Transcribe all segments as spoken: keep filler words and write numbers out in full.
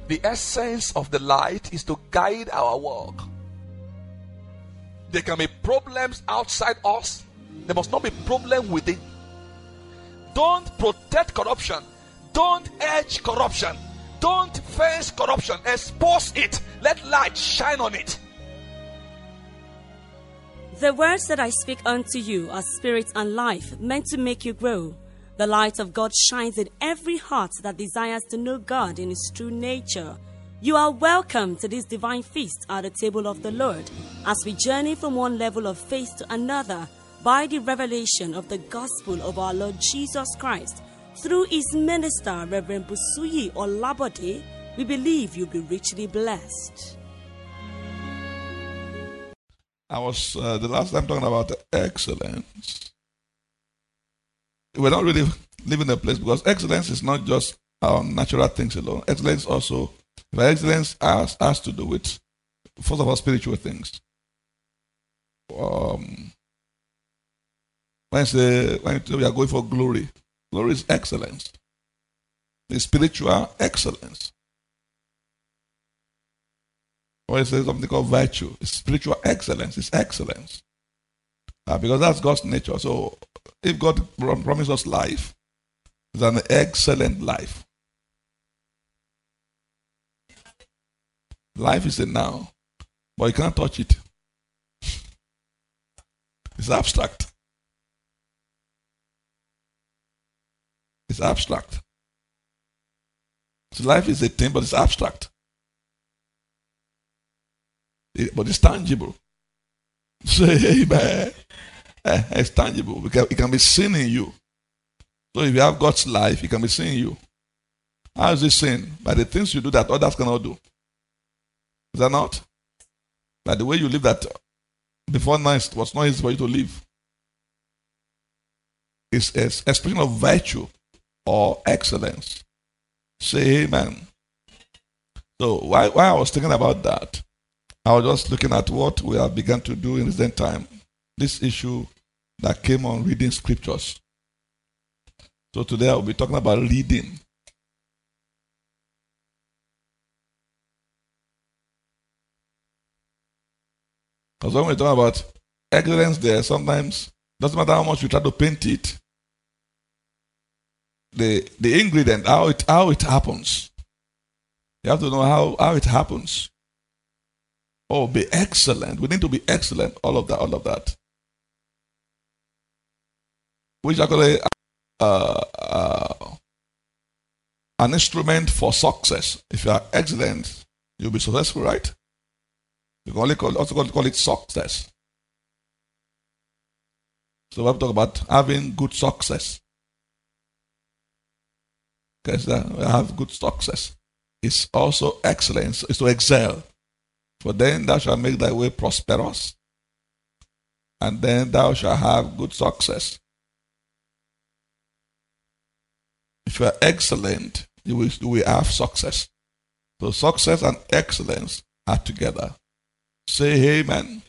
The essence of the light is to guide our walk. There can be problems outside us. There must not be problem within. Don't protect corruption. Don't edge corruption. Don't fence corruption. Expose it. Let light shine on it. The words that I speak unto you are spirit and life, meant to make you grow. The light of God shines in every heart that desires to know God in His true nature. You are welcome to this divine feast at the table of the Lord as we journey from one level of faith to another by the revelation of the gospel of our Lord Jesus Christ. Through His minister, Reverend Busuyi Olabode, we believe you'll be richly blessed. I was uh, the last time talking about excellence. We're not really living in a place because excellence is not just our natural things alone. Excellence also, but excellence has, has to do with, first of all, spiritual things. Um, when I say when we are going for glory, glory is excellence. It's spiritual excellence. Or I say something called virtue. It's spiritual excellence. It's excellence. Uh, because that's God's nature. So if God promises us life, it's an excellent life. Life is a noun, but you can't touch it. It's abstract. It's abstract. So life is a thing, but it's abstract. It, but it's tangible. Say amen. Eh, it's tangible. It can, it can be seen in you. So if you have God's life, it can be seen in you. How is it seen? By the things you do that others cannot do. Is that not? By the way you live that before now it was not easy for you to live. It's an expression of virtue or excellence. Say amen. So while, while I was thinking about that, I was just looking at what we have begun to do in recent time. This issue that came on reading scriptures. So today I'll be talking about reading. Because when we talk about excellence there, sometimes doesn't matter how much you try to paint it. The the ingredient, how it how it happens. You have to know how, how it happens. Oh, be excellent. We need to be excellent. All of that, all of that. Which actually uh, uh, an instrument for success. If you are excellent, you'll be successful, right? You can only call, also call, call it success. So we have to talk about having good success. Because okay, so we have good success. It's also excellence. It's to excel. For then thou shalt make thy way prosperous, and then thou shalt have good success. If you are excellent, you will, you will have success. So success and excellence are together. Say amen.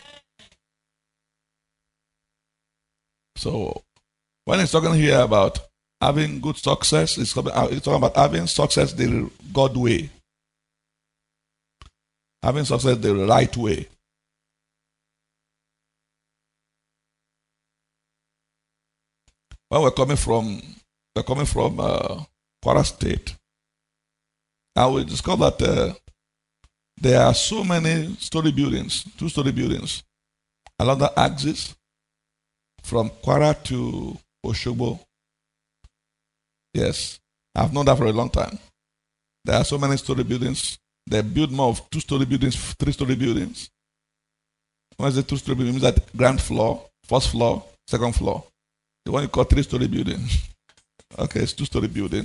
So when it's talking here about having good success, it's talking about having success the God way. Having success the right way. When we're coming from, we're coming from uh, Kwara State, and we discovered that uh, there are so many story buildings, two-story buildings, along the axis from Kwara to Oshogbo. Yes, I've known that for a long time. There are so many story buildings. They build more of two-story buildings, three-story buildings. When I say two-story building, it means that ground floor, first floor, second floor. The one you call three-story building. Okay, it's two-story building.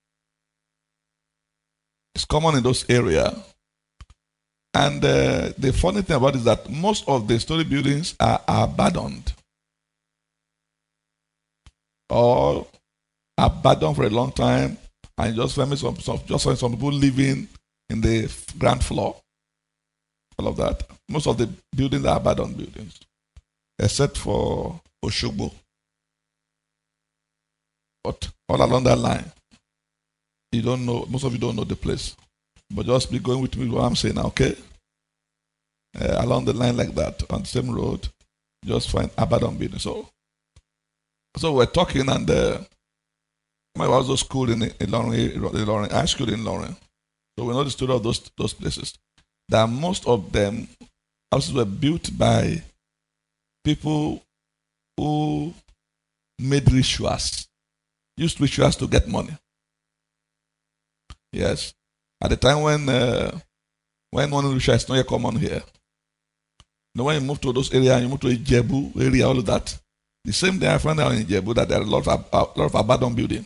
It's common in those areas. And uh, the funny thing about it is that most of the story buildings are, are abandoned. Or abandoned for a long time. And just find some, some, just find some people living in the ground floor. All of that. Most of the buildings are abandoned buildings. Except for Oshogbo. But all along that line, you don't know, most of you don't know the place. But just be going with me what I'm saying now, okay? Uh, along the line like that, on the same road, just find abandoned building. So, so we're talking, and uh, I was also schooled in, in Lorraine, high school in Lorraine. So we know the story of those those places. That most of them houses were built by people who made rituals, used rituals to get money. Yes. At the time when uh, when one ritual is not yet common here. Now when you move to those areas, you move to Ijebu area, all of that. The same day I found out in Ijebu that there are a lot of, a lot of abandoned buildings.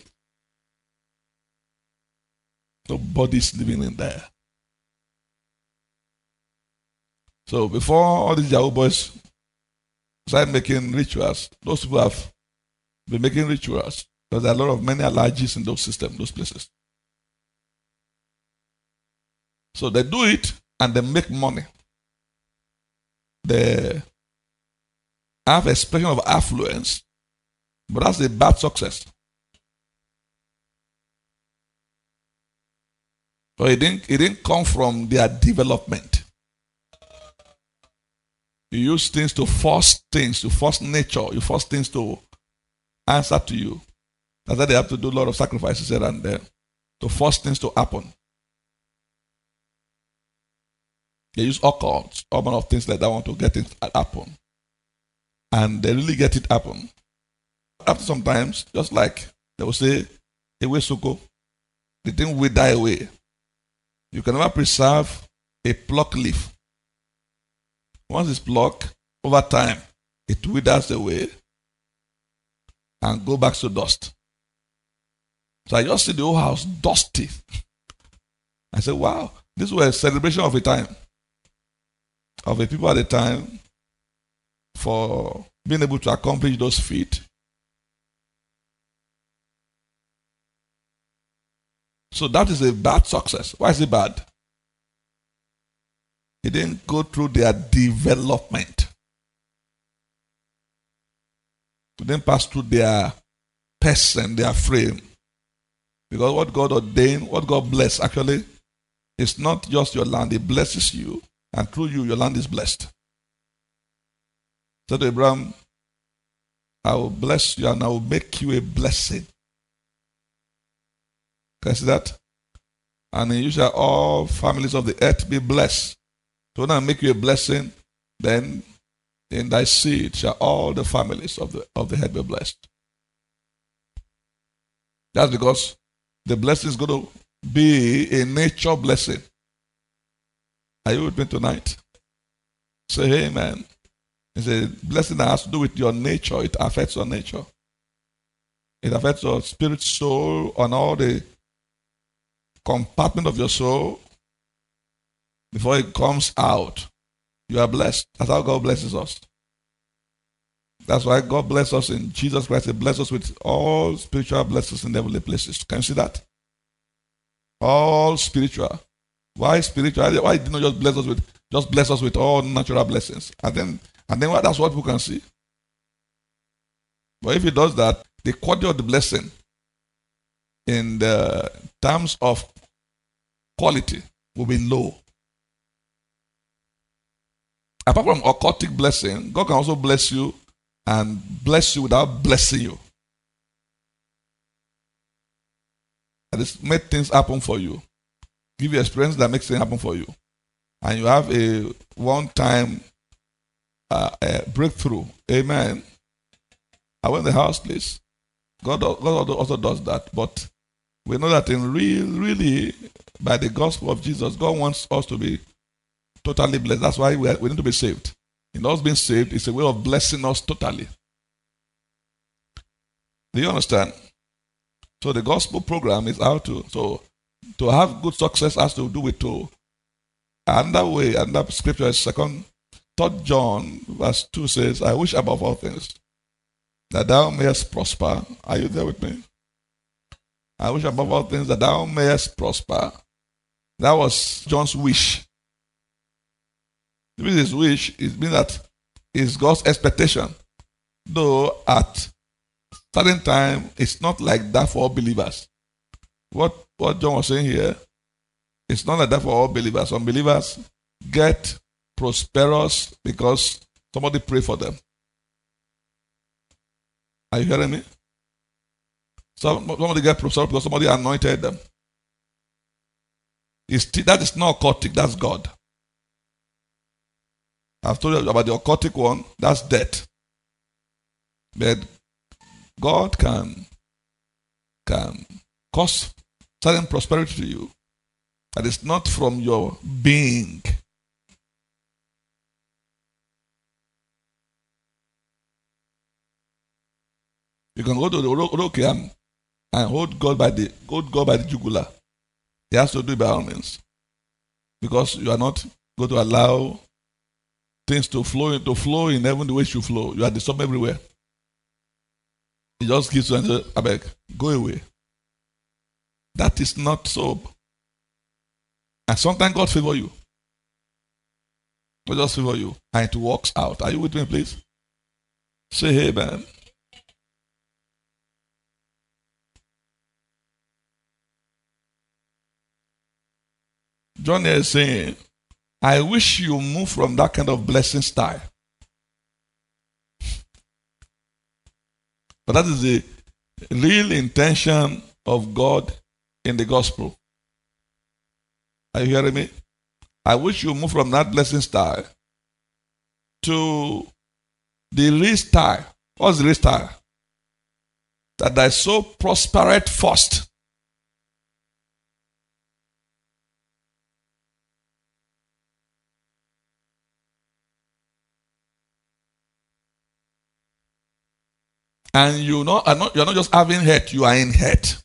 Nobody's living in there. So before all these Yahoo boys started making rituals, those people have been making rituals. Because there are a lot of many allergies in those systems, those places. So they do it and they make money. They have expression of affluence, but that's a bad success. So it didn't, it didn't come from their development. You use things to force things, to force nature, you force things to answer to you. That's why they have to do a lot of sacrifices here and there to force things to happen. They use occults, all manner of things like that want to get it to happen. And they really get it happen. After sometimes, just like they will say, away suko, the thing will die away. You can never preserve a plucked leaf. Once it's plucked, over time, it withers away and go back to dust. So I just see the whole house dusty. I said, wow, this was a celebration of a time. Of the people at the time for being able to accomplish those feats. So that is a bad success. Why is it bad? It didn't go through their development. It didn't pass through their person, their frame. Because what God ordained, what God blessed, actually, is not just your land. It blesses you. And through you, your land is blessed. So to Abraham, I will bless you and I will make you a blessing. Can you see that? And you shall all families of the earth be blessed. So when I make you a blessing, then in thy seed shall all the families of the of the earth be blessed. That's because the blessing is going to be a nature blessing. Are you with me tonight? Say amen. It's a blessing that has to do with your nature. It affects your nature. It affects your spirit, soul, and all the compartment of your soul. Before it comes out, you are blessed. That's how God blesses us. That's why God blesses us in Jesus Christ. He blesses us with all spiritual blessings in heavenly places. Can you see that? All spiritual. Why spiritual? Why did not just bless us with just bless us with all natural blessings? And then and then that's what people can see. But if he does that, the quality of the blessing in the terms of quality will be low. Apart from occultic blessing, God can also bless you and bless you without blessing you. And it's made things happen for you. Give you experience that makes things happen for you. And you have a one-time uh, a breakthrough. Amen. I went to the house, please. God, God also does that. But we know that in real, really, by the gospel of Jesus, God wants us to be totally blessed. That's why we, are, we need to be saved. In us being saved, it's a way of blessing us totally. Do you understand? So the gospel program is how to, so to have good success has to do with to, another way, another scripture is second, third John verse two says, I wish above all things that thou mayest prosper. Are you there with me? I wish above all things that thou mayest prosper. That was John's wish. His wish, it means that it's God's expectation. Though at certain time, it's not like that for all believers. What, what John was saying here It's not like that for all believers. Some believers get prosperous because somebody pray for them. Are you hearing me? Some, somebody get prosperous because somebody anointed them. It's, that is not occultic, that's God. I've told you about the occultic one, that's death. But God can, can cause certain prosperity to you that is not from your being. You can go to the Orokiam and hold God by the hold God by the jugular. He has to do it by all means. Because you are not going to allow things to flow to flow in heaven the way it should flow. You are disturbed everywhere. He just gives you and says, I beg, go away. That is not so. And sometimes God favor you. God just favor you. And it works out. Are you with me, please? Say, hey, man. John is saying, I wish you move from that kind of blessing style. But that is the real intention of God in the gospel. Are you hearing me? I wish you move from that blessing style to the real style. What's the real style? That thy soul prospereth first. And you know, are not, you're not just having health, you are in health.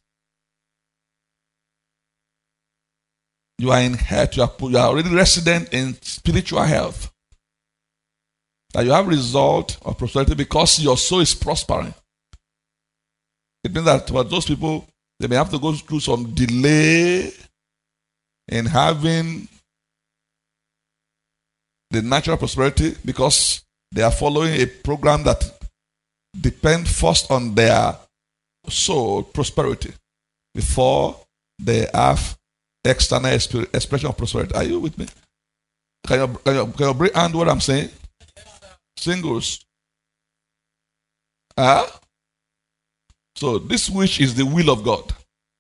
You are in health, you are, you are already resident in spiritual health. That you have result of prosperity because your soul is prospering. It means that for those people, they may have to go through some delay in having the natural prosperity because they are following a program that depend first on their soul prosperity before they have external expression of prosperity. Are you with me? Can you, can you, can you bring hand what I'm saying? Singles. Ah? Uh, so this wish is the will of God.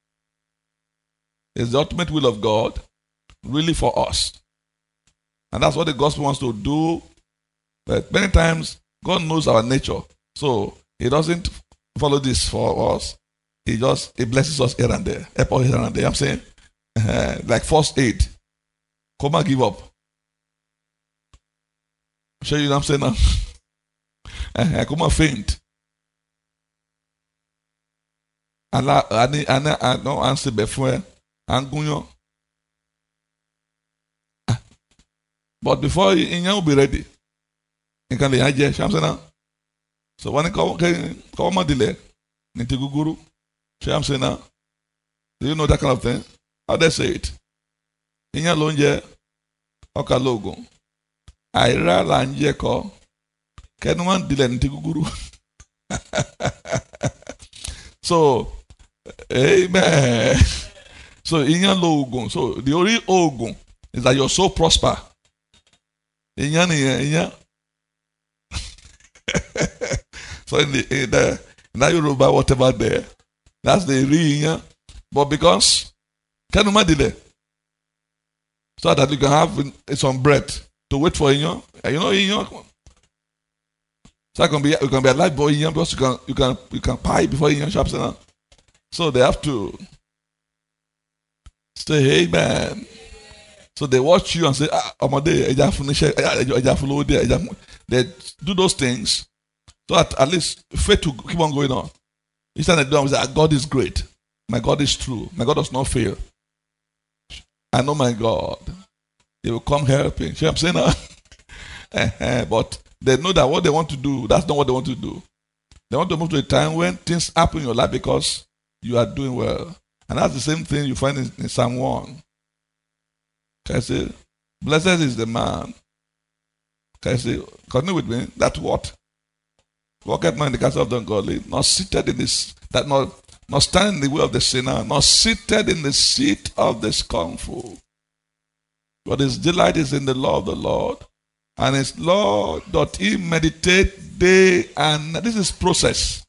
It's the ultimate will of God really for us. And that's what the gospel wants to do. But many times God knows our nature. So he doesn't follow this for us. He just he blesses us here and there. Help us here and there. I'm saying, uh, like first aid. Come and give up. Show you what I'm saying now. uh, come and faint. And I I don't answer before. But before you will be ready. You can be I'm saying now. So when you come, come on, delay. Nintiguguru. I'm saying now. Do you know that kind of thing? How they say it? In your lonje, oka logo. Aira lanje ko. Can one delay nintiguguru? So, amen. So in your logo, so the only ogun is that you're so prosper. In your, in your. So in the, in the in that Yoruba, whatever there, that's the real. But because can you delay, so that you can have some bread to wait for you, you know, you know. So I can be you can be alive boy because you can you can you can pie before you shops now. So they have to say, hey man. So they watch you and say, ah, Amade, they do those things. So at, at least faith to keep on going on. Instead of doing, say, God is great. My God is true. My God does not fail. I know my God. He will come helping. See what I'm saying now? But they know that what they want to do, that's not what they want to do. They want to move to a time when things happen in your life because you are doing well. And that's the same thing you find in, in Psalm one. Can I say, blessed is the man. Can I say, continue with me, that what? Walketh not in the counsel of the ungodly, not seated in this, that not, not standing in the way of the sinner, not seated in the seat of the scornful. But his delight is in the law of the Lord, and his law doth he meditate day and night. This is process.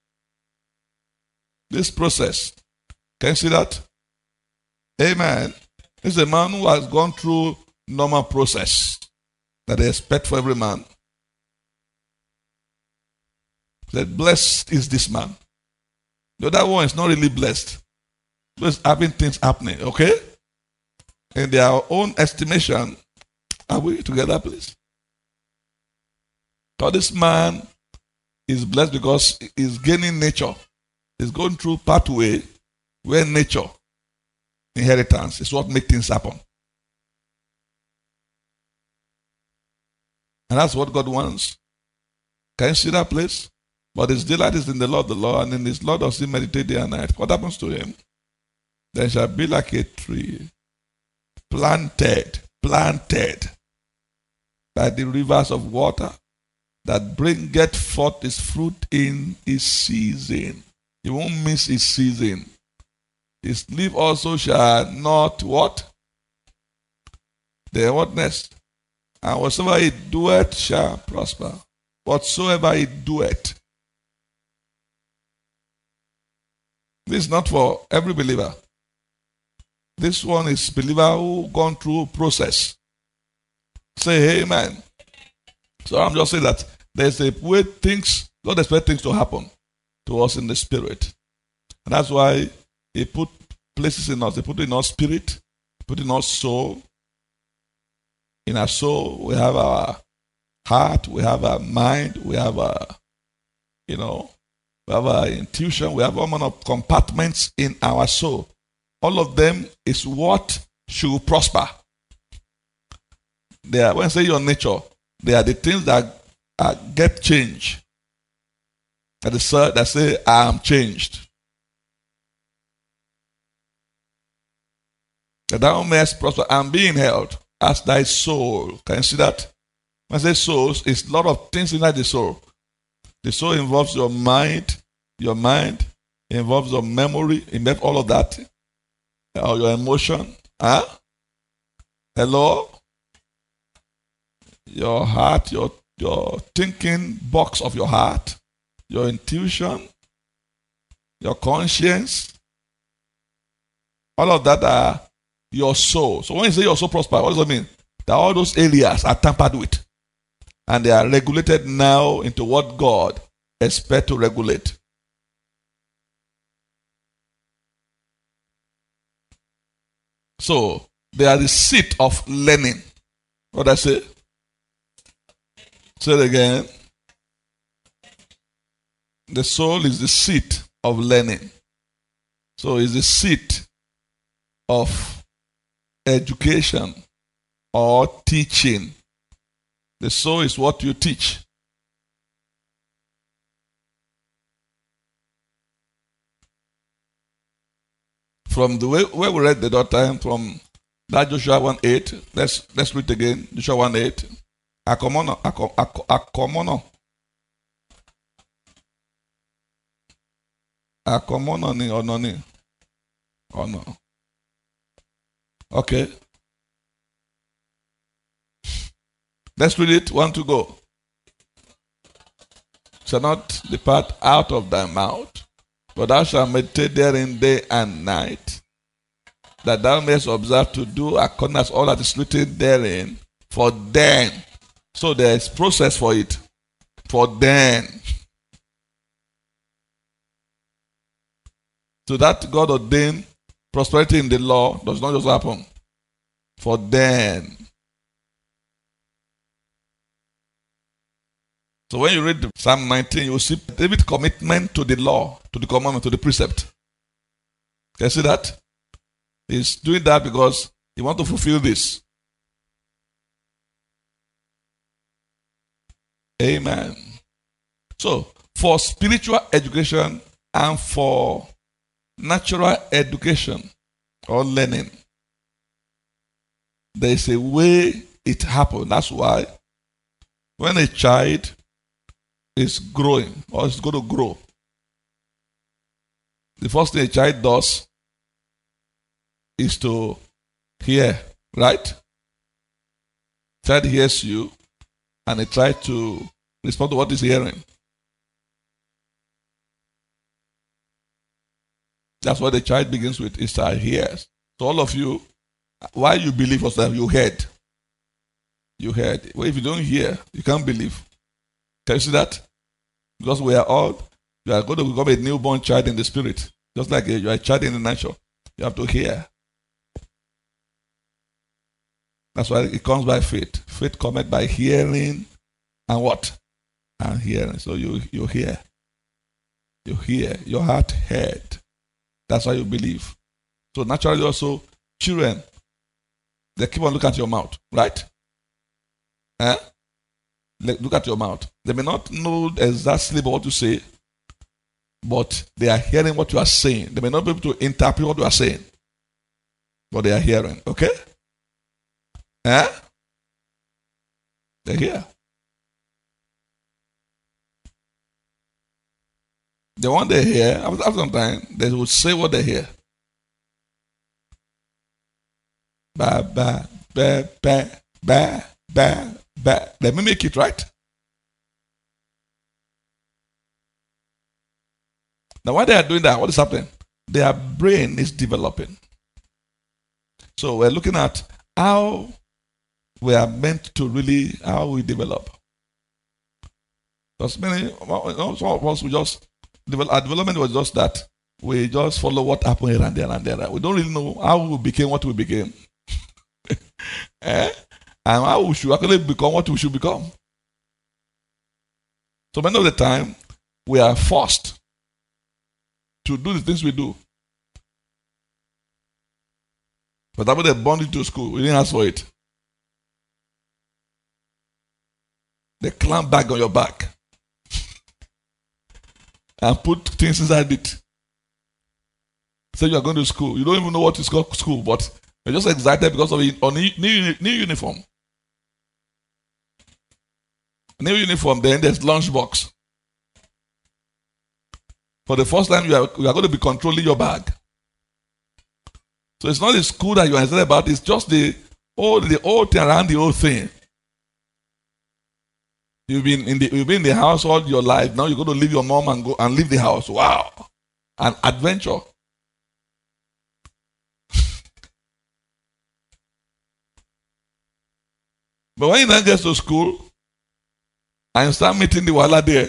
This process. Can you see that? Amen. This is a man who has gone through normal process that they expect for every man. That blessed is this man. The other one is not really blessed. Just having things happening, okay? In their own estimation, are we together, please? So this man is blessed because he's gaining nature. He's going through pathway where nature, inheritance, is what makes things happen. And that's what God wants. Can you see that place? But his delight is in the law of the Lord, and in his law does he meditate day and night. What happens to him? Then shall be like a tree planted, planted by the rivers of water, that bringeth forth his fruit in his season. He won't miss his season. His leaf also shall not what? The what next? And whatsoever he doeth shall prosper. Whatsoever he doeth. This is not for every believer. This one is believer who gone through process. Say amen. So I'm just saying that there's a way things, God expects things to happen to us in the spirit. And that's why he put places in us. He put in our spirit, put in our soul. In our soul, we have our heart, we have our mind, we have our, you know, we have our intuition, we have all manner of compartments in our soul. All of them is what should prosper. They are, when I say your nature, they are the things that uh, get changed. That, is, uh, that say, I am changed. That thou mayest prosper and being held as thy soul. Can you see that? When I say souls, it's a lot of things inside the soul. The soul involves your mind, your mind, it involves your memory, it involves all of that. Or your emotion. Huh? Hello? Your heart, your, your thinking box of your heart, your intuition, your conscience. All of that are your soul. So when you say your soul prosper, what does it mean? That all those areas are tampered with. And they are regulated now into what God expects to regulate. So, they are the seat of learning. What I say? Say it again. The soul is the seat of learning. So, it's the seat of education or teaching. The soul is what you teach. From the way where we read the other time, from that Joshua one eight, let's let's read again. Joshua one eight. Akomono, akomono. Akomono ni ononi. Oh no. Okay. Let's read it. One to go. Shall not depart out of thy mouth, but thou shalt meditate therein day and night, that thou mayest observe to do according as all that is written therein. For then, so there is process for it. For then, so that God ordained prosperity in the law does not just happen. For then. So when you read Psalm nineteen, you will see David's commitment to the law, to the commandment, to the precept. Can you see that? He's doing that because he wants to fulfill this. Amen. So, for spiritual education and for natural education or learning, there is a way it happens. That's why when a child is growing or is going to grow, the first thing a child does is to hear, right? child hears you and he tries to respond to what he's hearing. That's what the child begins with. Is child hears. So all of you, why you believe was that you heard. You heard. Well, if you don't hear, you can't believe. Can you see that? Because we are all, you are going to become a newborn child in the spirit. Just like you are a child in the natural. You have to hear. That's why it comes by faith. Faith comes by hearing and what? And hearing. So you, you hear. You hear. Your heart heard. That's why you believe. So naturally also, children, they keep on looking at your mouth, right? Eh? Look at your mouth. They may not know exactly what you say, but they are hearing what you are saying. They may not be able to interpret what you are saying, but they are hearing. Okay? Eh? They hear. The one they hear, after some time, they will say what they hear. Ba, ba, ba, ba, ba, ba, ba. Let me make it right. Now, while they are doing that, what is happening? Their brain is developing. So we're looking at how we are meant to really, how we develop. Because many, some of us, we just, our development was just that. We just follow what happened here and there and there. We don't really know how we became what we became. eh? And how we should actually become what we should become. So many of the time, we are forced to do the things we do. For example, they bond you to school. We didn't ask for it. They clamp back on your back and put things inside it. Say you are going to school. You don't even know what is called school, but you're just excited because of a new, new uniform. New uniform, then there's lunchbox. For the first time, you are, you are going to be controlling your bag. So it's not the school that you are excited about, it's just the whole, the whole thing around the whole thing. You've been in the you've been in the house all your life. Now you're going to leave your mom and go and leave the house. Wow. An adventure. But when you now get to school and you start meeting the wala there,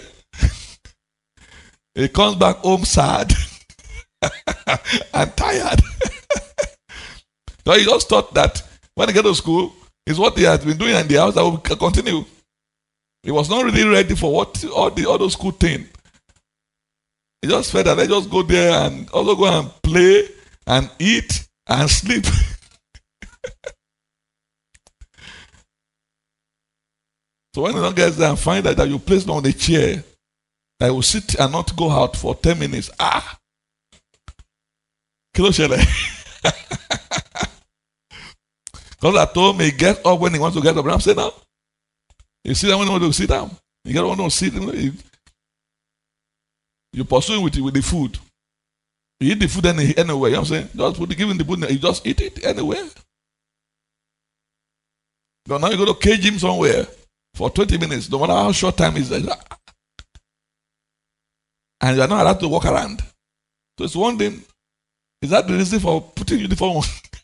he comes back home sad and tired. So he just thought that when he get to school, it's what he has been doing in the house that will continue. He was not really ready for what all the other school thing. He just felt that they just go there and also go and play and eat and sleep. So when you don't get there and find that, that you place them on a chair, that will sit and not go out for ten minutes. Ah! Kilo shele. Because I told him he get up when he wants to get up. And I'm saying now. You sit down when you want to sit down. You get want to sit. You, you pursue with, with the food. You eat the food any, anywhere. You know what I'm saying? Just put the, give him the food. You just eat it anywhere. But now you go to cage him somewhere for twenty minutes. No matter how short time is. And you are not allowed to walk around. So it's one thing. Is that the reason for putting uniform on?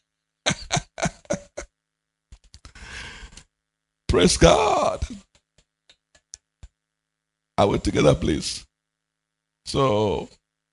Praise God. Are we together, please? So,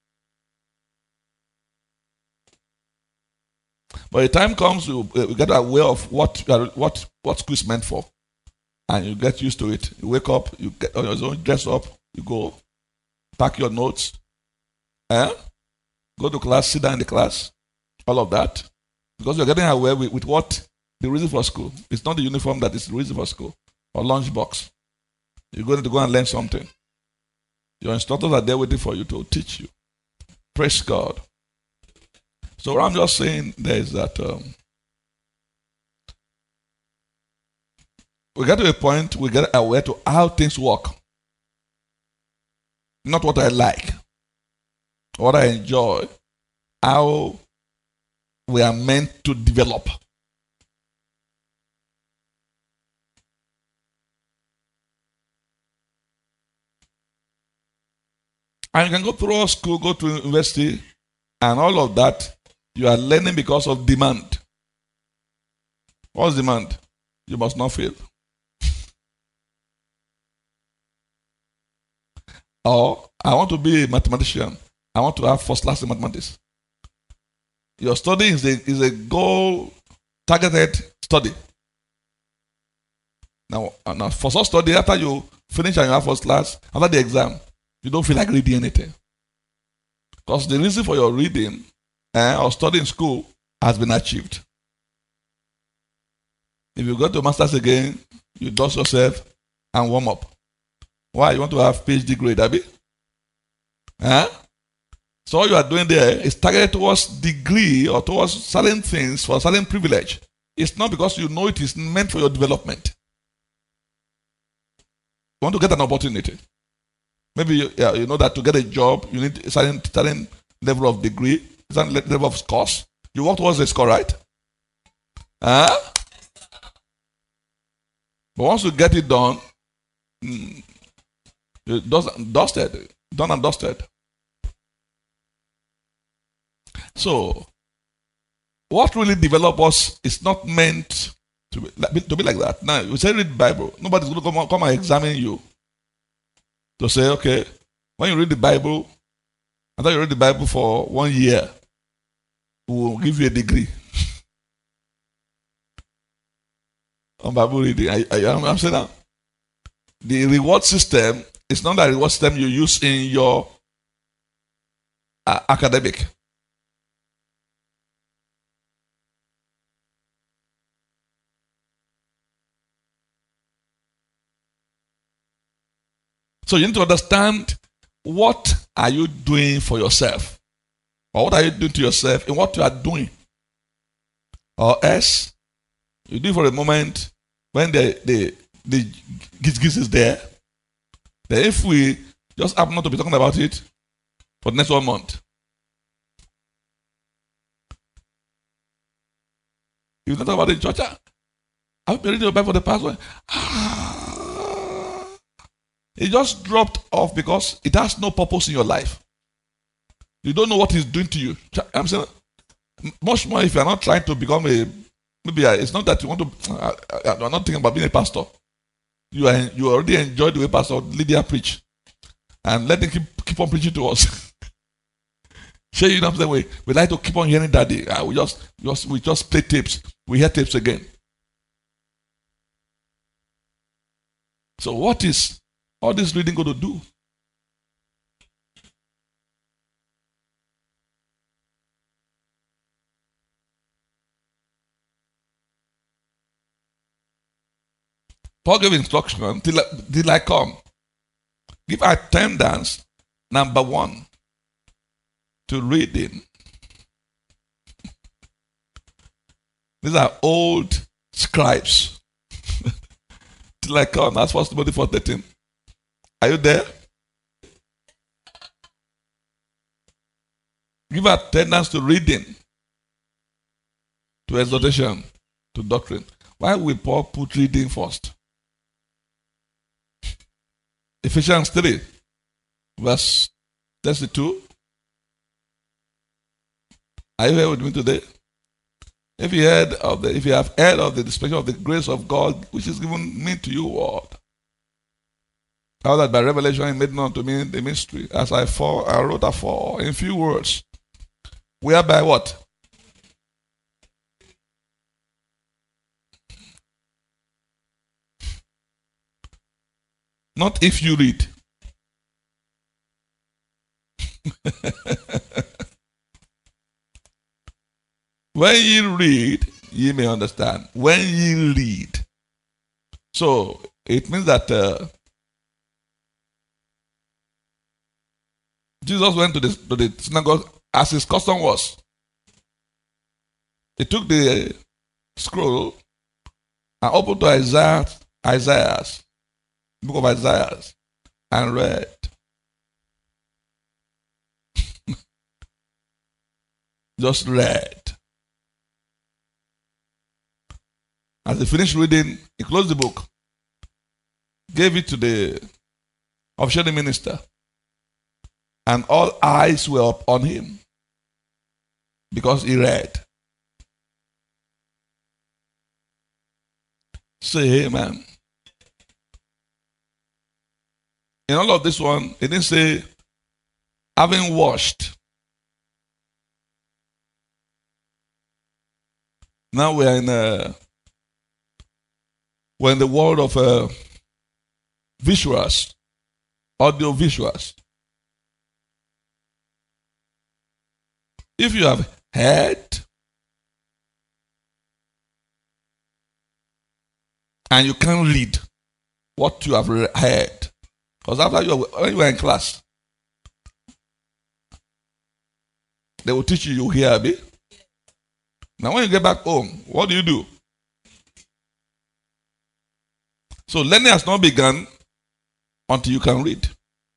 by the time comes, you, you get aware of what what what school is meant for, and you get used to it. You wake up, you get on your own, dress up, you go, pack your notes, eh? Go to class, sit down in the class, all of that, because you're getting aware with, with what the reason for school. It's not the uniform that is the reason for school or lunchbox. You're going to go and learn something. Your instructors are there waiting for you to teach you. Praise God. So what I'm just saying there is that um, we get to a point we get aware to how things work. Not what I like, what I enjoy, how we are meant to develop. And you can go through school, go to university, and all of that, you are learning because of demand. What's demand? You must not fail. Or, I want to be a mathematician. I want to have first class in mathematics. Your study is a, is a goal-targeted study. Now, now, for such study, after you finish and you have first class, after the exam, you don't feel like reading anything. Because the reason for your reading eh, or studying in school has been achieved. If you go to master's again, you dust yourself and warm up. Why? You want to have PhD grade, Abby? Huh? So all you are doing there is targeted towards degree or towards certain things for certain privilege. It's not because you know it is meant for your development. You want to get an opportunity. Maybe you, yeah, you know that to get a job, you need a certain, certain level of degree, certain level of scores. You work towards the score, right? Huh? But once you get it done, mm, dusted, done and dusted. So, what really develops us is not meant to be, to be like that. Now, you say read the Bible. Nobody's going to come, come and examine you to say, okay, when you read the Bible, after you read the Bible for one year, we will give you a degree on Bible reading. I, I, I'm saying that the reward system is not the reward system you use in your uh, academic. So you need to understand what are you doing for yourself, or what are you doing to yourself in what you are doing. Or else, you do it for a moment when the the the giz is there. Then if we just happen not to be talking about it for the next one month, you not talk about it in church. I've been reading your Bible for the past one. It just dropped off because it has no purpose in your life. You don't know what it's doing to you. I'm saying, much more if you are not trying to become a, maybe it's not that you want to, uh, you are not thinking about being a pastor. You are, you already enjoy the way Pastor Lydia preach. And let him keep, keep on preaching to us. Say, you know what I'm saying? We, we like to keep on hearing Daddy. Uh, we, just, just, we just play tapes. We hear tapes again. So what is all this reading going to do? Paul gave instruction till, till I come. Give attendance, number one, to reading. These are old scribes. Till I come. That's First Timothy four thirteen. Are you there? Give attendance to reading, to exhortation, to doctrine. Why will Paul put reading first? Ephesians three, verse thirty-two. Are you here with me today? If you heard of the, if you have heard of the dispensation of the grace of God, which is given me to you, what? How that by revelation he made known to me the mystery, as I for I wrote afore in few words. Whereby what? Not if you read. When ye read, ye may understand. When ye read. So, it means that uh, Jesus went to the, to the synagogue as his custom was. He took the scroll and opened to Isaiah, Isaiah's, book of Isaiah, and read. Just read. As he finished reading, he closed the book, gave it to the officiating minister, and all eyes were upon him because he read. Say amen. In all of this one, it didn't say, having washed. Now we are in a, we're in the world of uh, visuals, audio visuals. If you have heard and you can't read what you have heard, because after you, when you are in class, they will teach you, you hear a bit. Now when you get back home, what do you do? So learning has not begun until you can read.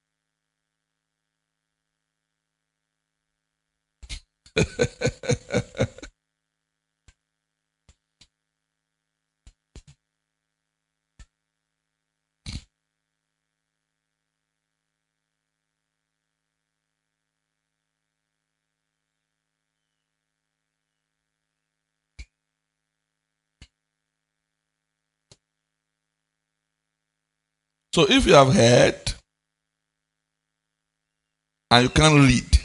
So if you have heard and you can't read,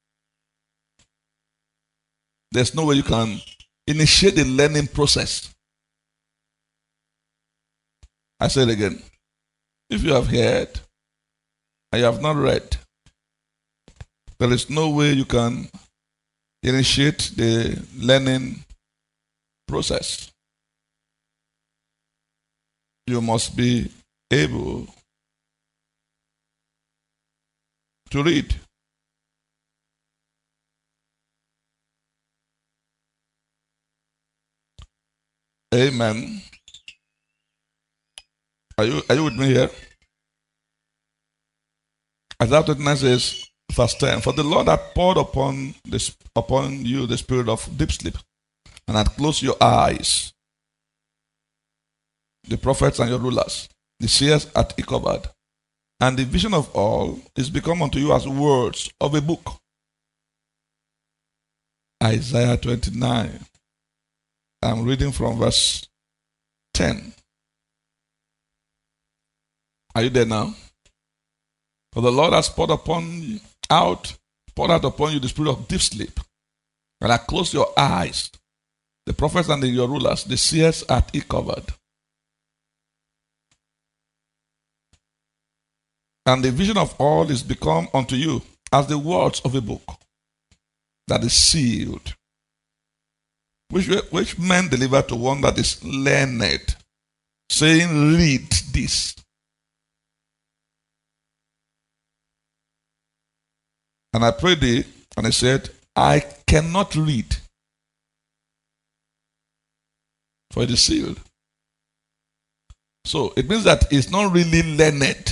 there's no way you can initiate the learning process. I say it again. If you have heard and you have not read, there is no way you can initiate the learning process. You must be able to read. Amen. Are you are you with me here? Isaiah twenty-nine says, verse ten, for the Lord hath poured upon this upon you the spirit of deep sleep, and hath closed your eyes. The prophets and your rulers, the seers hath he covered, and the vision of all is become unto you as words of a book. Isaiah twenty-nine. I'm reading from verse ten. Are you there now? For the Lord has poured upon out, poured out upon you the spirit of deep sleep, and hath closed your eyes. The prophets and the, your rulers, the seers hath he covered. And the vision of all is become unto you as the words of a book that is sealed, which, which men deliver to one that is learned, saying, read this. And I prayed thee, and he said, I cannot read, for it is sealed. So it means that it's not really learned.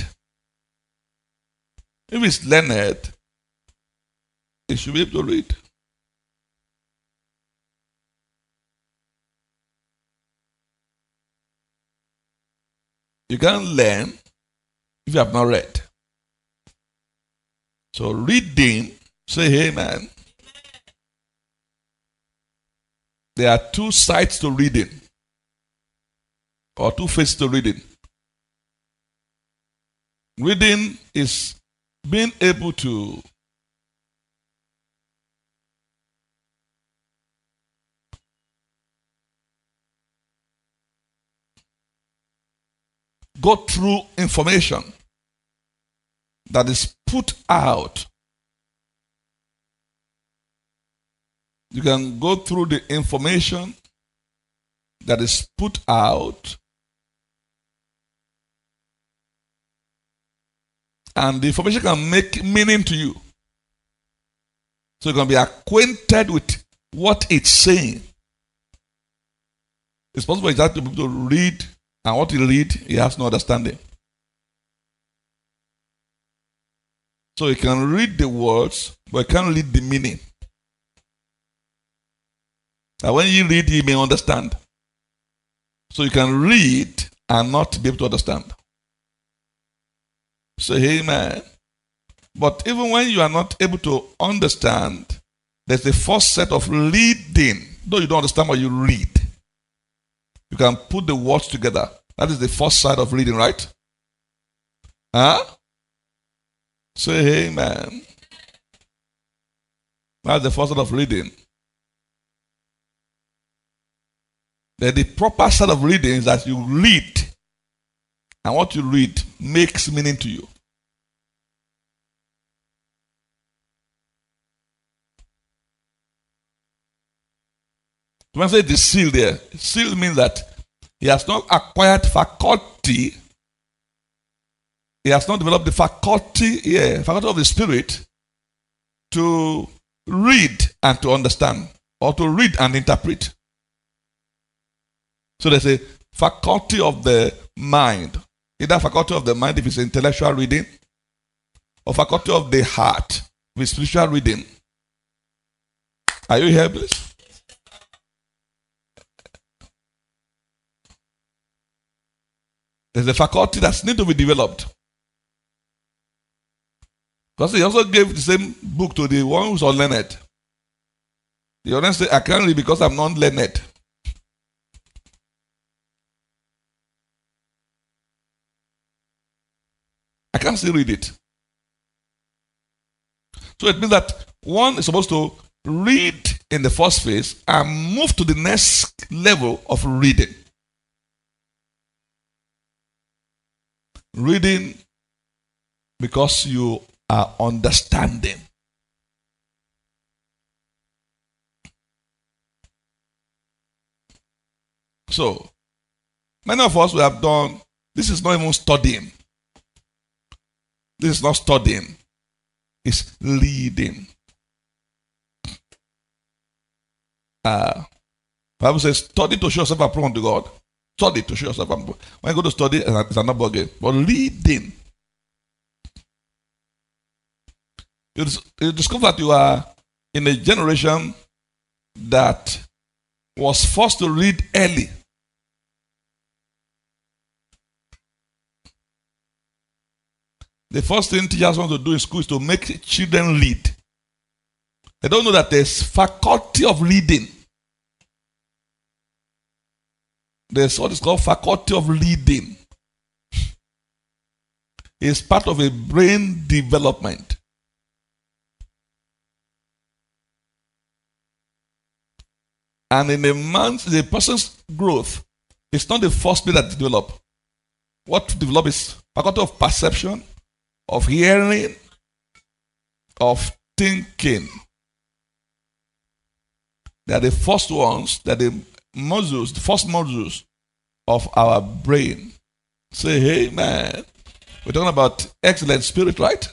If it's learned, it should be able to read. You can't learn if you have not read. So reading, say amen. There are two sides to reading, or two faces to reading. Reading is being able to go through information that is put out. You can go through the information that is put out, and the information can make meaning to you. So you can be acquainted with what it's saying. It's possible exactly to be able to read, and what he read, he has no understanding. So he can read the words, but he can't read the meaning. And when you read, he may understand. So you can read and not be able to understand. Say amen. But even when you are not able to understand, there's a first set of reading. Though you don't understand what you read, you can put the words together. That is the first side of reading, right? Huh? Say amen. That's the first side of reading. Then the proper side of reading is that you read, and what you read makes meaning to you. When I say the seal there, seal means that he has not acquired faculty. He has not developed the faculty here, faculty of the Spirit to read and to understand, or to read and interpret. So there's a faculty of the mind. Either faculty of the mind if it's intellectual reading, or faculty of the heart with spiritual reading. Are you here, please? There's a faculty that needs to be developed. Because he also gave the same book to the one who's unlearned. The other say, I can't read because I'm not learned. I can't still read it. So it means that one is supposed to read in the first phase and move to the next level of reading. Reading because you are understanding. So, many of us we have done, this is not even studying. This is not studying. It's leading. Uh, the Bible says, study to show yourself approved unto God. Study to show yourself approved. When you go to study, it's another game. But leading. You, you discover that you are in a generation that was forced to read early. The first thing teachers want to do in school is to make children read. They don't know that there's faculty of reading. There's what is called faculty of reading. It's part of a brain development. And in a man's, the person's growth, it's not the first bit that develop. What develop is faculty of perception, of hearing, of thinking. They are the first ones, that the muscles, the first muscles of our brain. Say, hey man, we're talking about excellent spirit, right?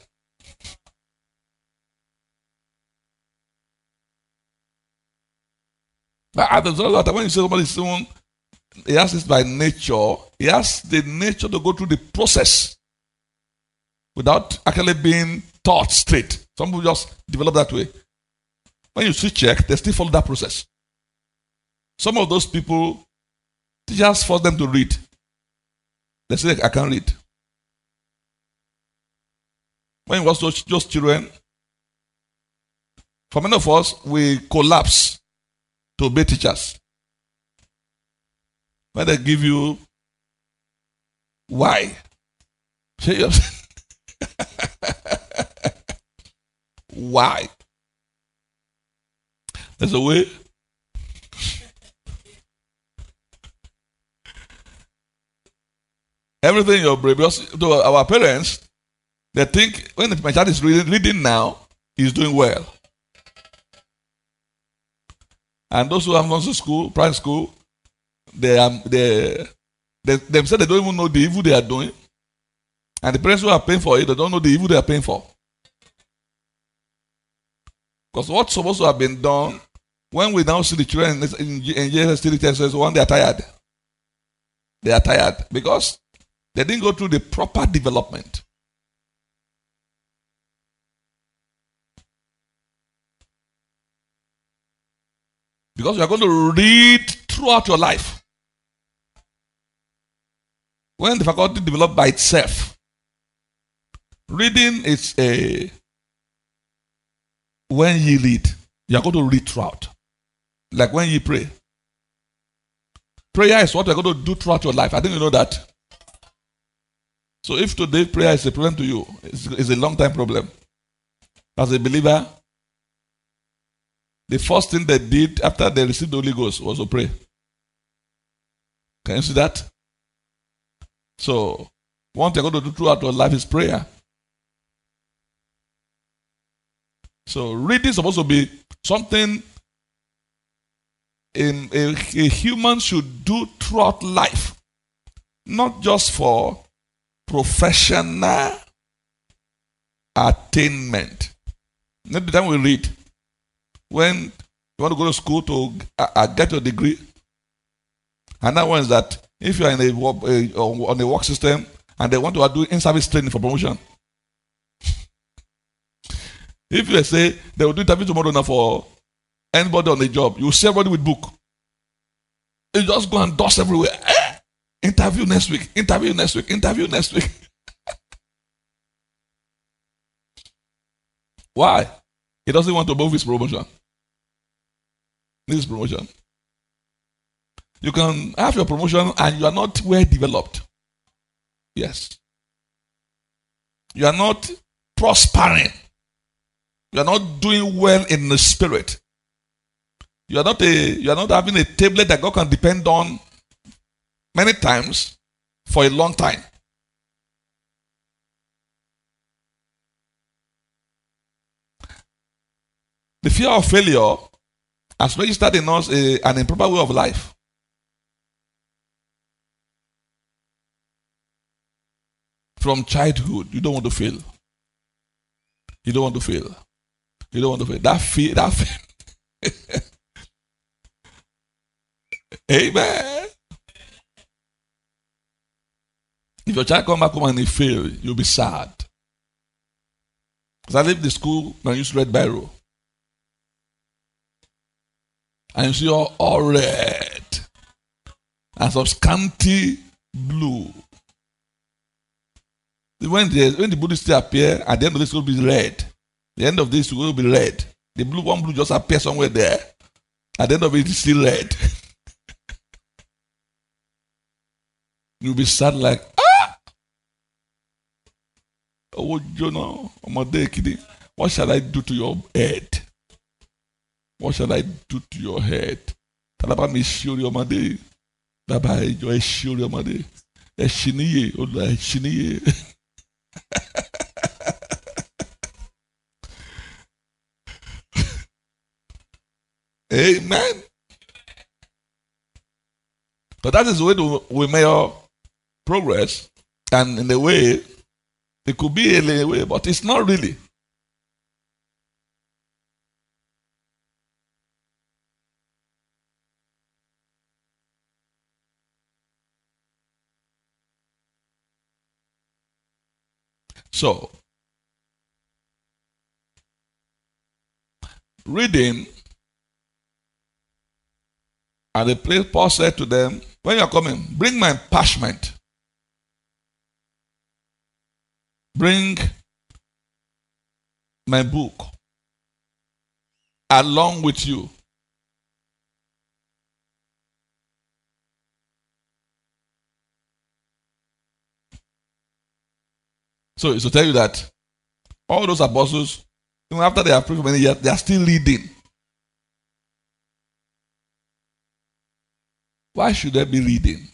But at the when you say somebody is someone, he has this by nature, he has the nature to go through the process without actually being taught straight. Some people just develop that way. When you see check, they still follow that process. Some of those people, teachers force them to read. They say, I can't read. When it was just children, for many of us, we collapse to obey teachers. When they give you why, say yourself. Why? There's a way. Everything in your brain, because to our parents, they think when my child is reading, reading now, he's doing well. And those who have gone to school, private school, they are they, they themselves they don't even know the evil they are doing. And the parents who are paying for it, they don't know the evil they are paying for. Because what's supposed to have been done, when we now see the children in J S S three says, one, they are tired. They are tired because they didn't go through the proper development. Because you are going to read throughout your life. When the faculty developed by itself, Reading is a when you read, you are going to read throughout. Like when you pray. Prayer is what you're going to do throughout your life. I think you know that. So if today prayer is a problem to you, it's, it's a long time problem. As a believer, the first thing they did after they received the Holy Ghost was to pray. Can you see that? So, what you're going to do throughout your life is prayer. So, reading is supposed to be something in a, a human should do throughout life, not just for professional attainment. Not the time we read. When you want to go to school to uh, get your degree, another one is that if you are in a, a on a work system and they want to do in-service training for promotion, if you say they will do interview tomorrow now for anybody on the job, you see everybody with book. You just go and dust everywhere. Eh, interview next week. Interview next week. Interview next week. Why? He doesn't want to move his promotion. This promotion. You can have your promotion and you are not well developed. Yes. You are not prospering. You are not doing well in the spirit. You are not a you are not having a tablet that God can depend on many times for a long time. The fear of failure has registered in us a, an improper way of life. From childhood, you don't want to fail. You don't want to fail. You don't want to fail. That fear, that fear. Amen. If your child come back home and he fail, you'll be sad. Because I leave the school and I use red biro. And you see all, all red and some scanty blue. When the, when the Buddhists appear, at the end of this will be red. The end of this will be red. The blue one blue just appear somewhere there. At the end of it, it's still red. You'll be sad like, ah! Oh, Jonah, what shall I do to your head? What shall I do to your head? Talaba mi shuri omade. Baba ejo e shuri omade. E shiniye, ola e shiniye. Amen. But that is the way we measure progress, and in a way, it could be a way, but it's not really. So, reading, and the place Paul said to them, when you are coming, bring my parchment. Bring my book along with you. So it's to tell you that all those apostles, even after they have prayed for many years, they are still reading. Why should they be reading?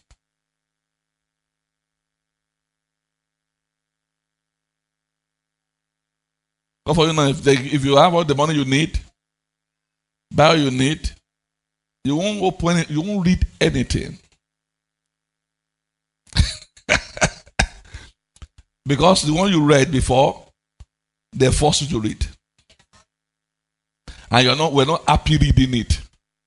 But for you now, if, they, if you have all the money you need, buy all you need, you won't open it, you won't read anything. Because the one you read before, they force you to read. And you're not, we're not happy reading it.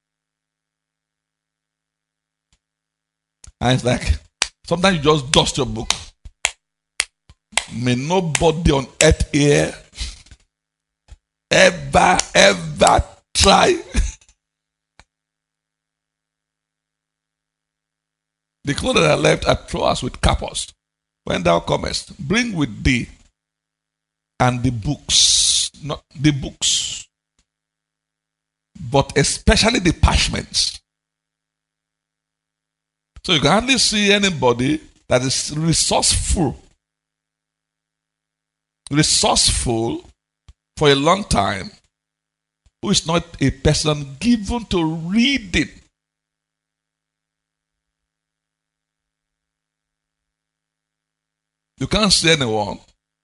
And it's like, sometimes you just dust your book. May nobody on earth here ever, ever try. The clothes that I left I throw us with capos. When thou comest, bring with thee and the books. Not the books, but especially the parchments. So you can hardly see anybody that is resourceful, resourceful for a long time, who is not a person given to reading. You can't see anyone,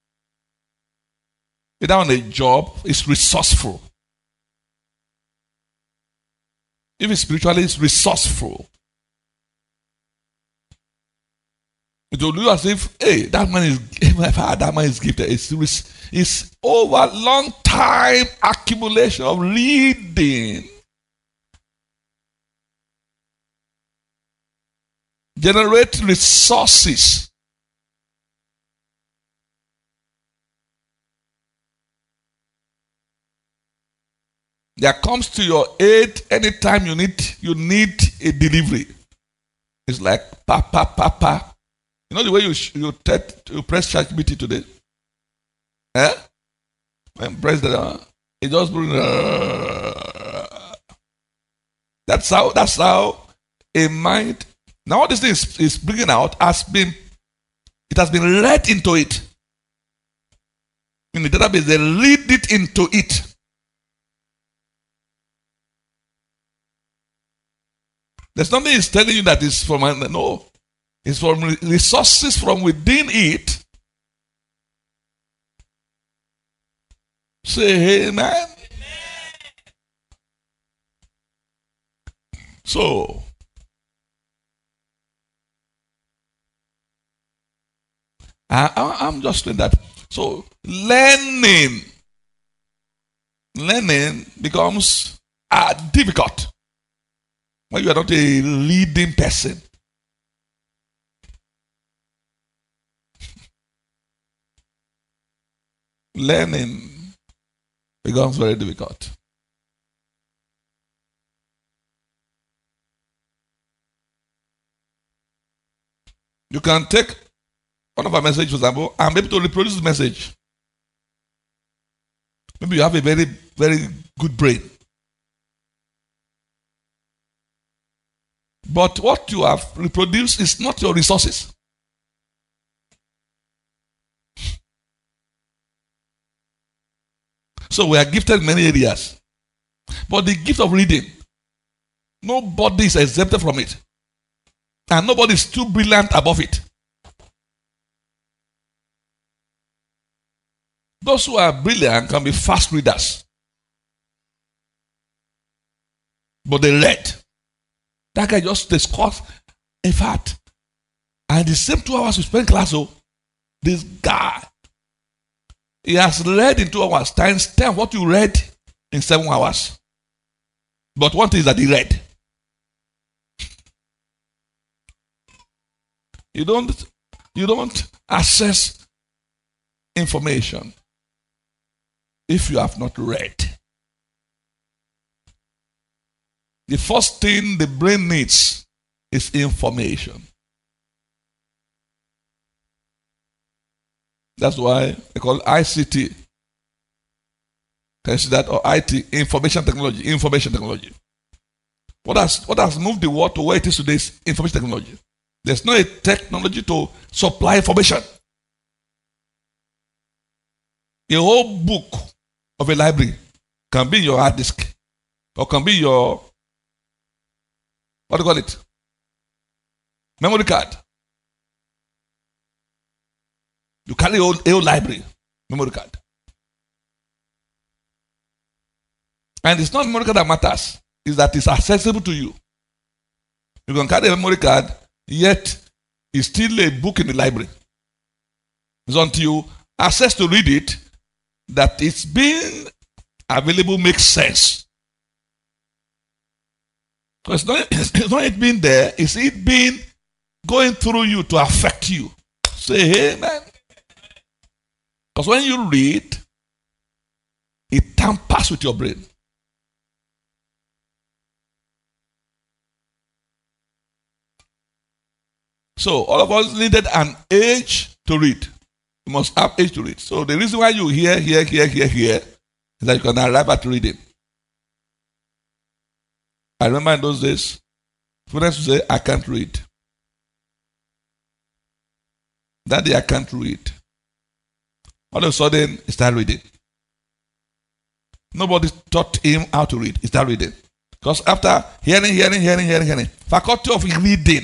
either on a job, is resourceful. If it's spiritually, it's resourceful. It will look as if, hey, that man is that man is gifted. It's, it's over long time accumulation of reading. Generate resources. There comes to your aid anytime you need you need a delivery. It's like pa pa pa pa. You know the way you you, te- you press ChatGPT today? Eh? When press the uh, it just brings, uh, that's how that's how a mind. Now what this thing is, is bringing out has been it has been read into it. In the database, they read it into it. There's nothing is telling you that is from no. It's from resources from within it. Say amen. Amen. So I, I, I'm just saying that. So learning, learning becomes uh, difficult when you are not a leading person. Learning becomes very difficult. You can take one of our messages, for example, and be able to reproduce the message. Maybe you have a very, very good brain. But what you have reproduced is not your resources. So we are gifted in many areas. But the gift of reading, nobody is exempted from it. And nobody is too brilliant above it. Those who are brilliant can be fast readers. But they read. That guy just discussed. In fact, and the same two hours we spent in class, oh, this guy, he has read in two hours times ten what you read in seven hours. But one thing is that he read. You don't, you don't access information if you have not read. The first thing the brain needs is information. That's why they call I C T. Can you see that? Or I T, information technology. Information technology. What has what has moved the world to where it is today is information technology. There's no technology to supply information. A whole book of a library can be in your hard disk, or can be your, what do you call it? Memory card. You carry a whole, a whole library, memory card. And it's not memory card that matters, it's that it's accessible to you. You can carry a memory card, yet it's still a book in the library. It's until you access to read it that it's being available makes sense. Because it's not, it's not it being there, it's it being going through you to affect you. Say amen. Because when you read, it tampers with your brain. So all of us needed an age to read. You must have age to read. So the reason why you hear, hear, hear, hear, hear is that you can arrive at reading. I remember in those days, students would say, I can't read. That day I can't read. All of a sudden, he started reading. Nobody taught him how to read. He started reading. Because after hearing, hearing, hearing, hearing, hearing, faculty of reading.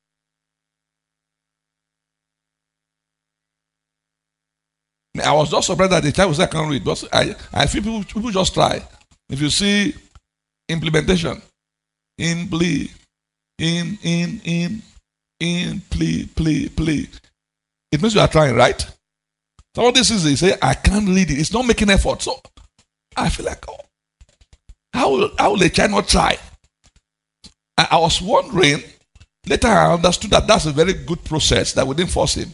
I was just surprised that the child was I can't read. But I, I feel people, people just try. If you see implementation, in, plea, in, in, in, in, plea, plea, plea. It means you are trying, right? Some of this is they say, I can't read it. It's not making effort. So I feel like, oh, how will, how will a child not try? I, I was wondering, later I understood that that's a very good process that we didn't force him.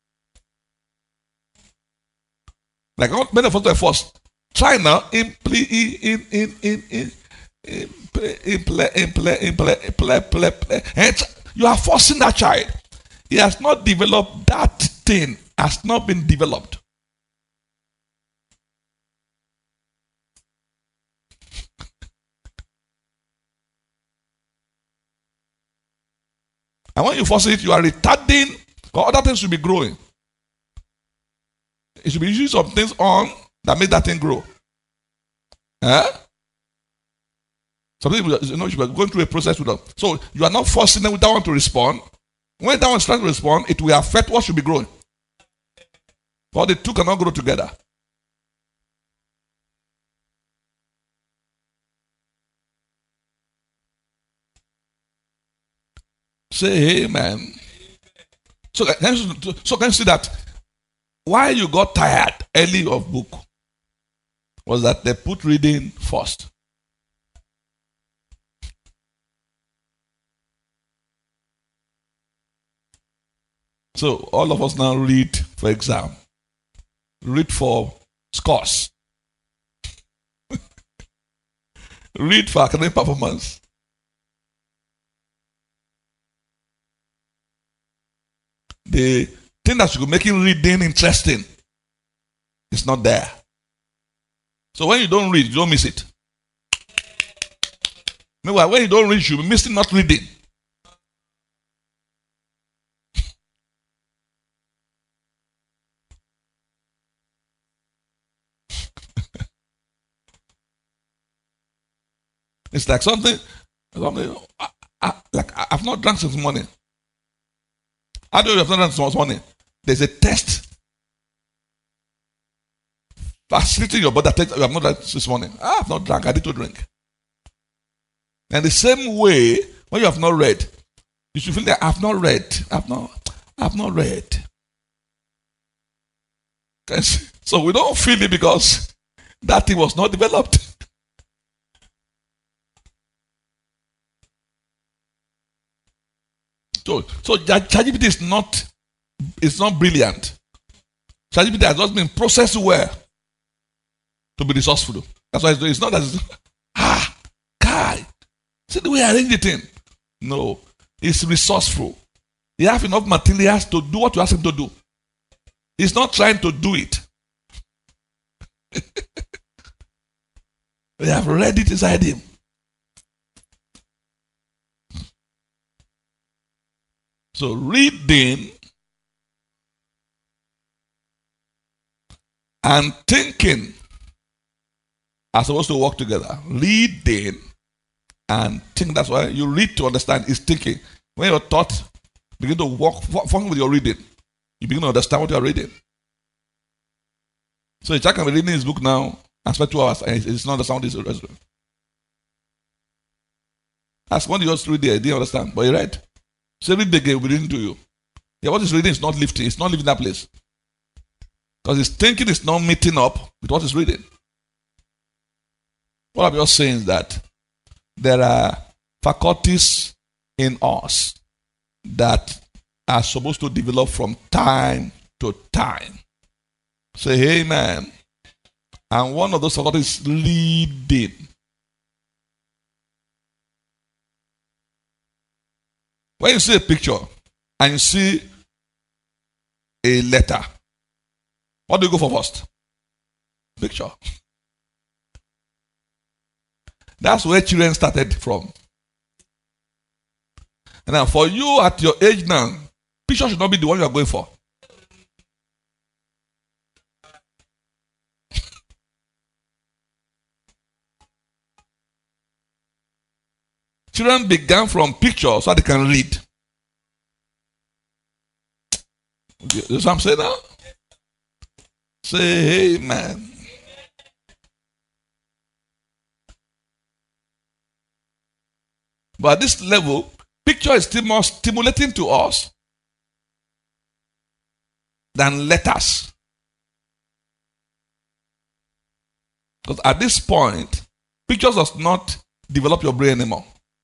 Like many of us were forced. Try now, in, in, in, in, in, in, in, play, in, play, in, play, in, play, in, play, play, play. And you are forcing that child. He has not developed that thing, has not been developed. And when you force it, you are retarding, or other things should be growing. It should be using some things on that make that thing grow. Huh? Some people, you know, you are going through a process with them. So you are not forcing them with that one to respond. When that one is trying to respond, it will affect what should be growing. But the two cannot grow together. Say amen. So, so can you see that why you got tired early of book was that they put reading first. So all of us now read for exam. Read for scores. Read for academic performance. The thing that should be making reading interesting is not there. So when you don't read, you don't miss it. Meanwhile, when you don't read, you'll be missing not reading. It's like something, something I, I, like I've not drunk since morning. How do you have not drunk since morning? There's a test facilitating your body that you have not drunk this morning. I have not drunk, I need to drink. And the same way, when you have not read, you should feel that I have not read. I have not, I have not read. So we don't feel it because that thing was not developed. So, so ChatGPT is not, it's not brilliant. ChatGPT has just been processed well to be resourceful. That's why it's, it's not as ah, guy. See the way I arrange the thing. No, it's resourceful. He has enough materials to do what you ask him to do. He's not trying to do it. They have read it inside him. So reading and thinking are supposed to work together. Reading and thinking. That's why you read to understand is thinking. When your thought begin to work function with your reading, you begin to understand what you are reading. So a child can be reading his book now and spend two hours and it's not understand what he's reading. Ask when you just read there, he didn't understand, but he read. So read the again, will be reading to you. Yeah, what he's reading is not lifting, it's not leaving that place. Because his thinking is not meeting up with what he's reading. What I'm just saying is that there are faculties in us that are supposed to develop from time to time. Say amen. And one of those faculties is reading. When you see a picture and you see a letter, What do you go for first? Picture. That's where children started from. And now for you at your age now, picture should not be the one you are going for. Children began from picture so they can read. You know what I'm saying now? Say amen. But at this level, picture is still more stimulating to us than letters. Because at this point, pictures does not develop your brain anymore.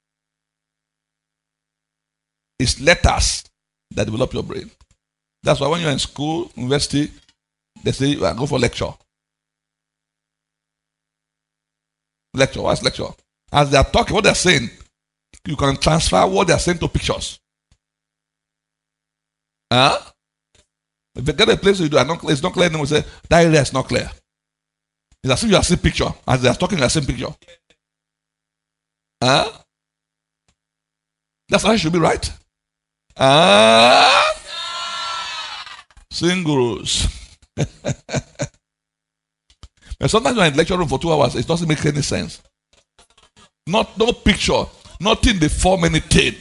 It's letters that develop your brain. That's why when you're in school, university, they say you go for lecture. Lecture, what's lecture? As they are talking, what they are saying, you can transfer what they are saying to pictures. Huh? If you get a place you do, it's not clear, then we say, that area is not clear. It's as if you are seeing picture. As they are talking, you are seeing picture. Huh? That's how it should be, right? Ah, singles. But sometimes you're in the lecture room for two hours, it doesn't make any sense. Not no picture, nothing they form anything.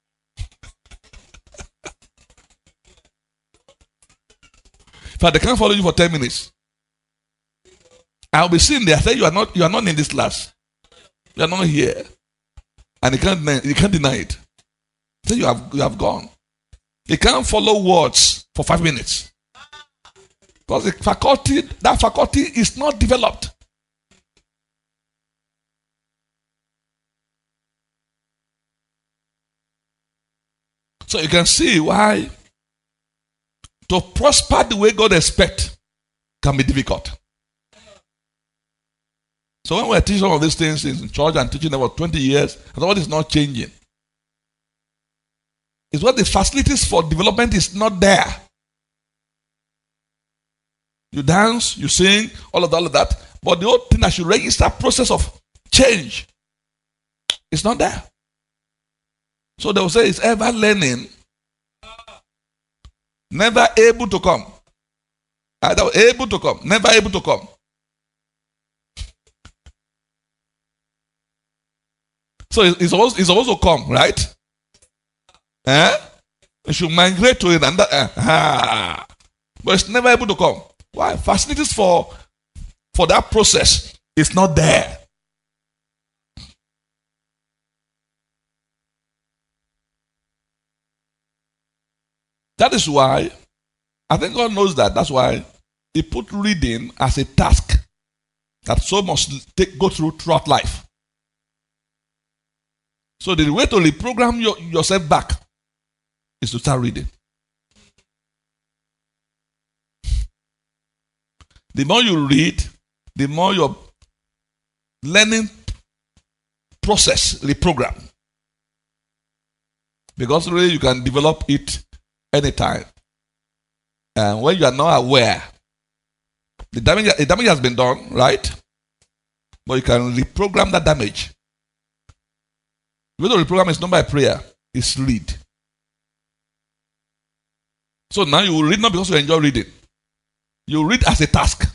In fact, they can't follow you for ten minutes. I'll be sitting there, say you are not you are not in this class. You are not here. And you can't you can't deny it. Say you have you have gone. You can't follow words for five minutes. Because the faculty, that faculty is not developed. So you can see why to prosper the way God expects can be difficult. So when we're teaching some of these things in church and teaching about twenty years, and what is not changing. It's what the facilities for development is not there. You dance, you sing, all of that, all of that. But the whole thing that should register process of change is not there. So they will say it's ever learning, never able to come. Either able to come, never able to come. So it's supposed, it's supposed to come, right? Eh? It should migrate to it and that, uh, ah. But it's never able to come. Why? Facilities for, for that process is not there. That is why, I think God knows that. That's why He put reading as a task that so must take, go through throughout life. So the way to reprogram your, yourself back is to start reading. The more you read, the more your learning process reprogram. Because really you can develop it anytime. And when you are not aware, the damage, the damage has been done, right? But you can reprogram that damage. The way to reprogram is not by prayer, it's read. So now you will read not because you enjoy reading. You read as a task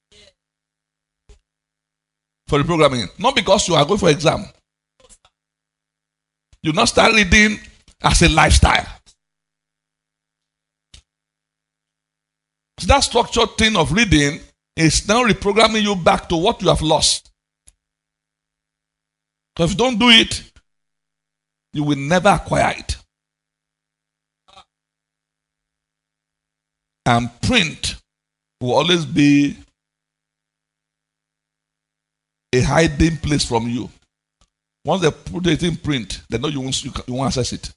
for reprogramming. Not because you are going for exam. You not start reading as a lifestyle. So that structured thing of reading is now reprogramming you back to what you have lost. So if you don't do it, you will never acquire it. And print will always be a hiding place from you. Once they put it in print, they know you won't, you won't access it.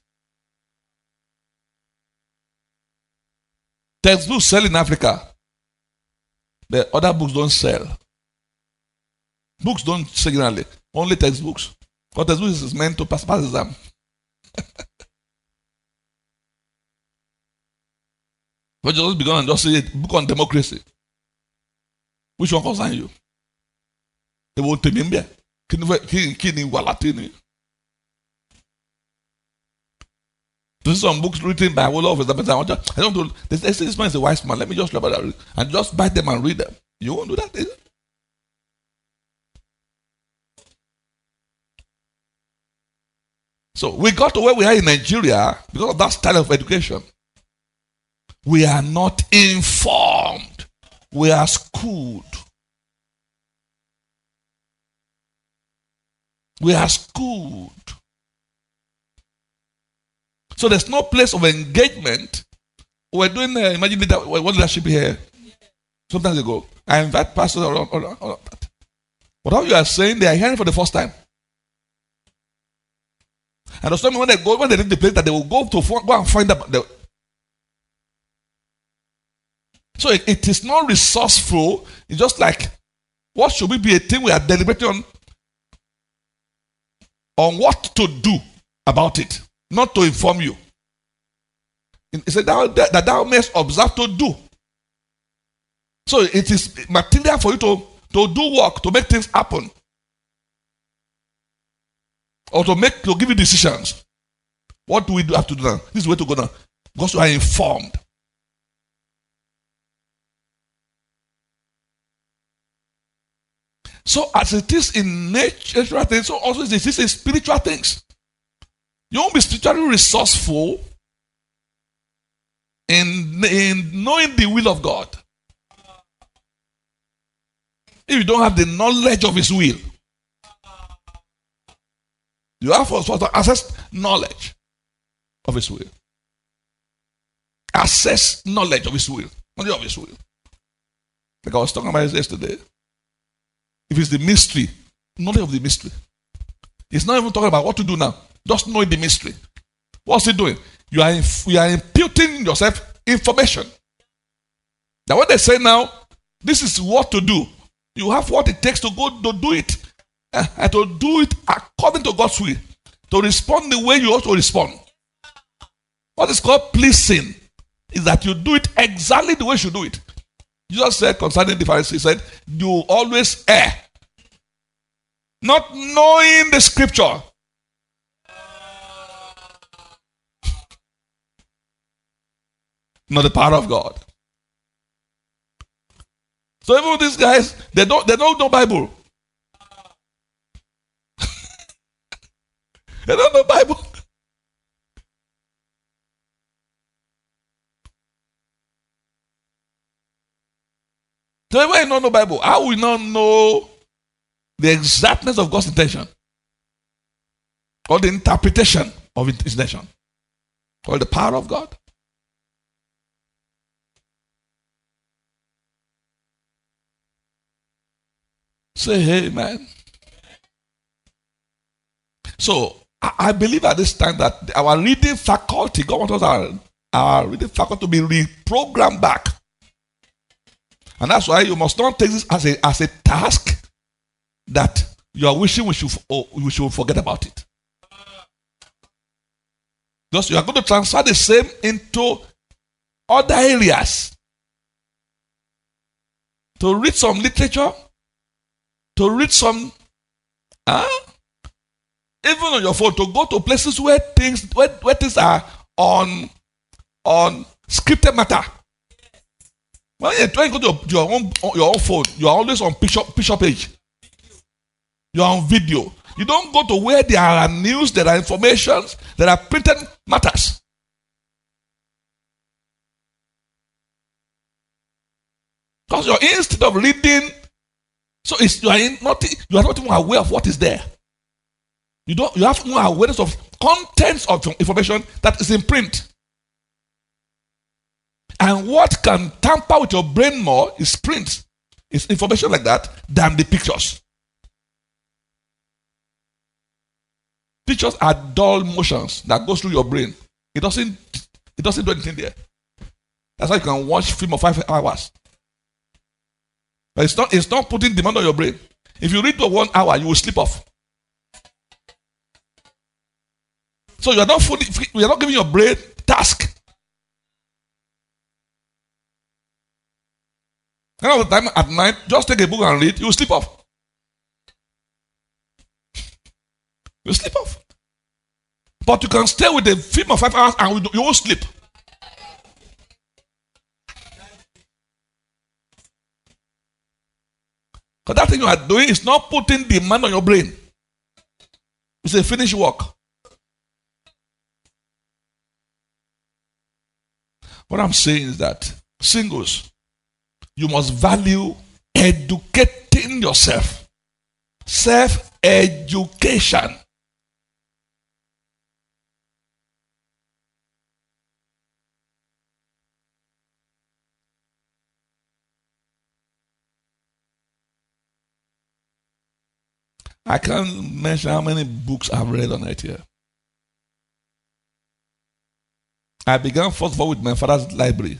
Textbooks sell in Africa. The other books don't sell. Books don't sell generally. Only textbooks. Because textbooks is meant to pass, pass exam. But just begin and just say a book on democracy. Which one concern you? They won't tell me. Can you Walatini? This is some books written by all of us. I don't know. They say this man is a wise man. Let me just look at that and just buy them and read them. You won't do that, is it? So we got to where we are in Nigeria because of that style of education. We are not informed. We are schooled. We are schooled. So there's no place of engagement. We're doing, uh, imagine that, what leadership here sometimes ago. I invite pastors around, around, around that. Whatever you are saying, they are hearing for the first time. And there's time when they go, when they leave the place, that they will go to go and find out. The, so it, it is not resourceful. It's just like, what should we be a thing we are deliberating on? On what to do about it, not to inform you. It said that, that thou mayest observe to do. So it is material for you to, to do work, to make things happen. Or to make to give you decisions. What do we do have to do now? This is the way to go now. Because you are informed. So as it is in natural things, so also it is in spiritual things. You won't be spiritually resourceful in, in knowing the will of God if you don't have the knowledge of His will. You have to access knowledge of His will. Access knowledge of His will. Knowledge of His will. Like I was talking about it yesterday. If it's the mystery, knowledge of the mystery. It's not even talking about what to do now. Just knowing the mystery. What's it doing? You are, inf- you are imputing yourself information. Now what they say now, this is what to do. You have what it takes to go to do it. Uh, and to do it according to God's will. To respond the way you ought to respond. What is called pleasing is that you do it exactly the way you should do it. Jesus said concerning the Pharisees, he said, you always err. Not knowing the scripture. Not the power of God. So even these guys, they don't they don't know Bible. They don't know Bible. So when you don't know Bible, how will you not know the exactness of God's intention? Or the interpretation of His intention? Or the power of God? Say amen. So, I, I believe at this time that our reading faculty, God wants us our, our reading faculty to be reprogrammed back. And that's why you must not take this as a, as a task that you are wishing we should, oh, we should forget about it. Because you are going to transfer the same into other areas. To read some literature, to read some, huh? Even on your phone, to go to places where things where, where things are on on scripted matter. When you try to go to your own your own phone, you are always on picture picture page. You are on video. You don't go to where there are news, there are informations, there are printed matters. Because your instinct of reading, so it's, you are in, not you are not even aware of what is there. You don't. You have more awareness of contents of information that is in print. And what can tamper with your brain more is print. It's information like that than the pictures. Pictures are dull motions that go through your brain. It doesn't. It doesn't do anything there. That's why you can watch film for five hours. But it's not. It's not putting demand on your brain. If you read for one hour, you will sleep off. So you are not fully, you are not giving your brain task. Kind of the time at night, just take a book and read, you will sleep off. You sleep off. But you can stay with the film for five hours and you won't sleep. Because that thing you are doing is not putting demand on your brain. It's a finished work. What I'm saying is that singles, you must value educating yourself. Self-education. I can't mention how many books I've read on it here. I began first of all with my father's library.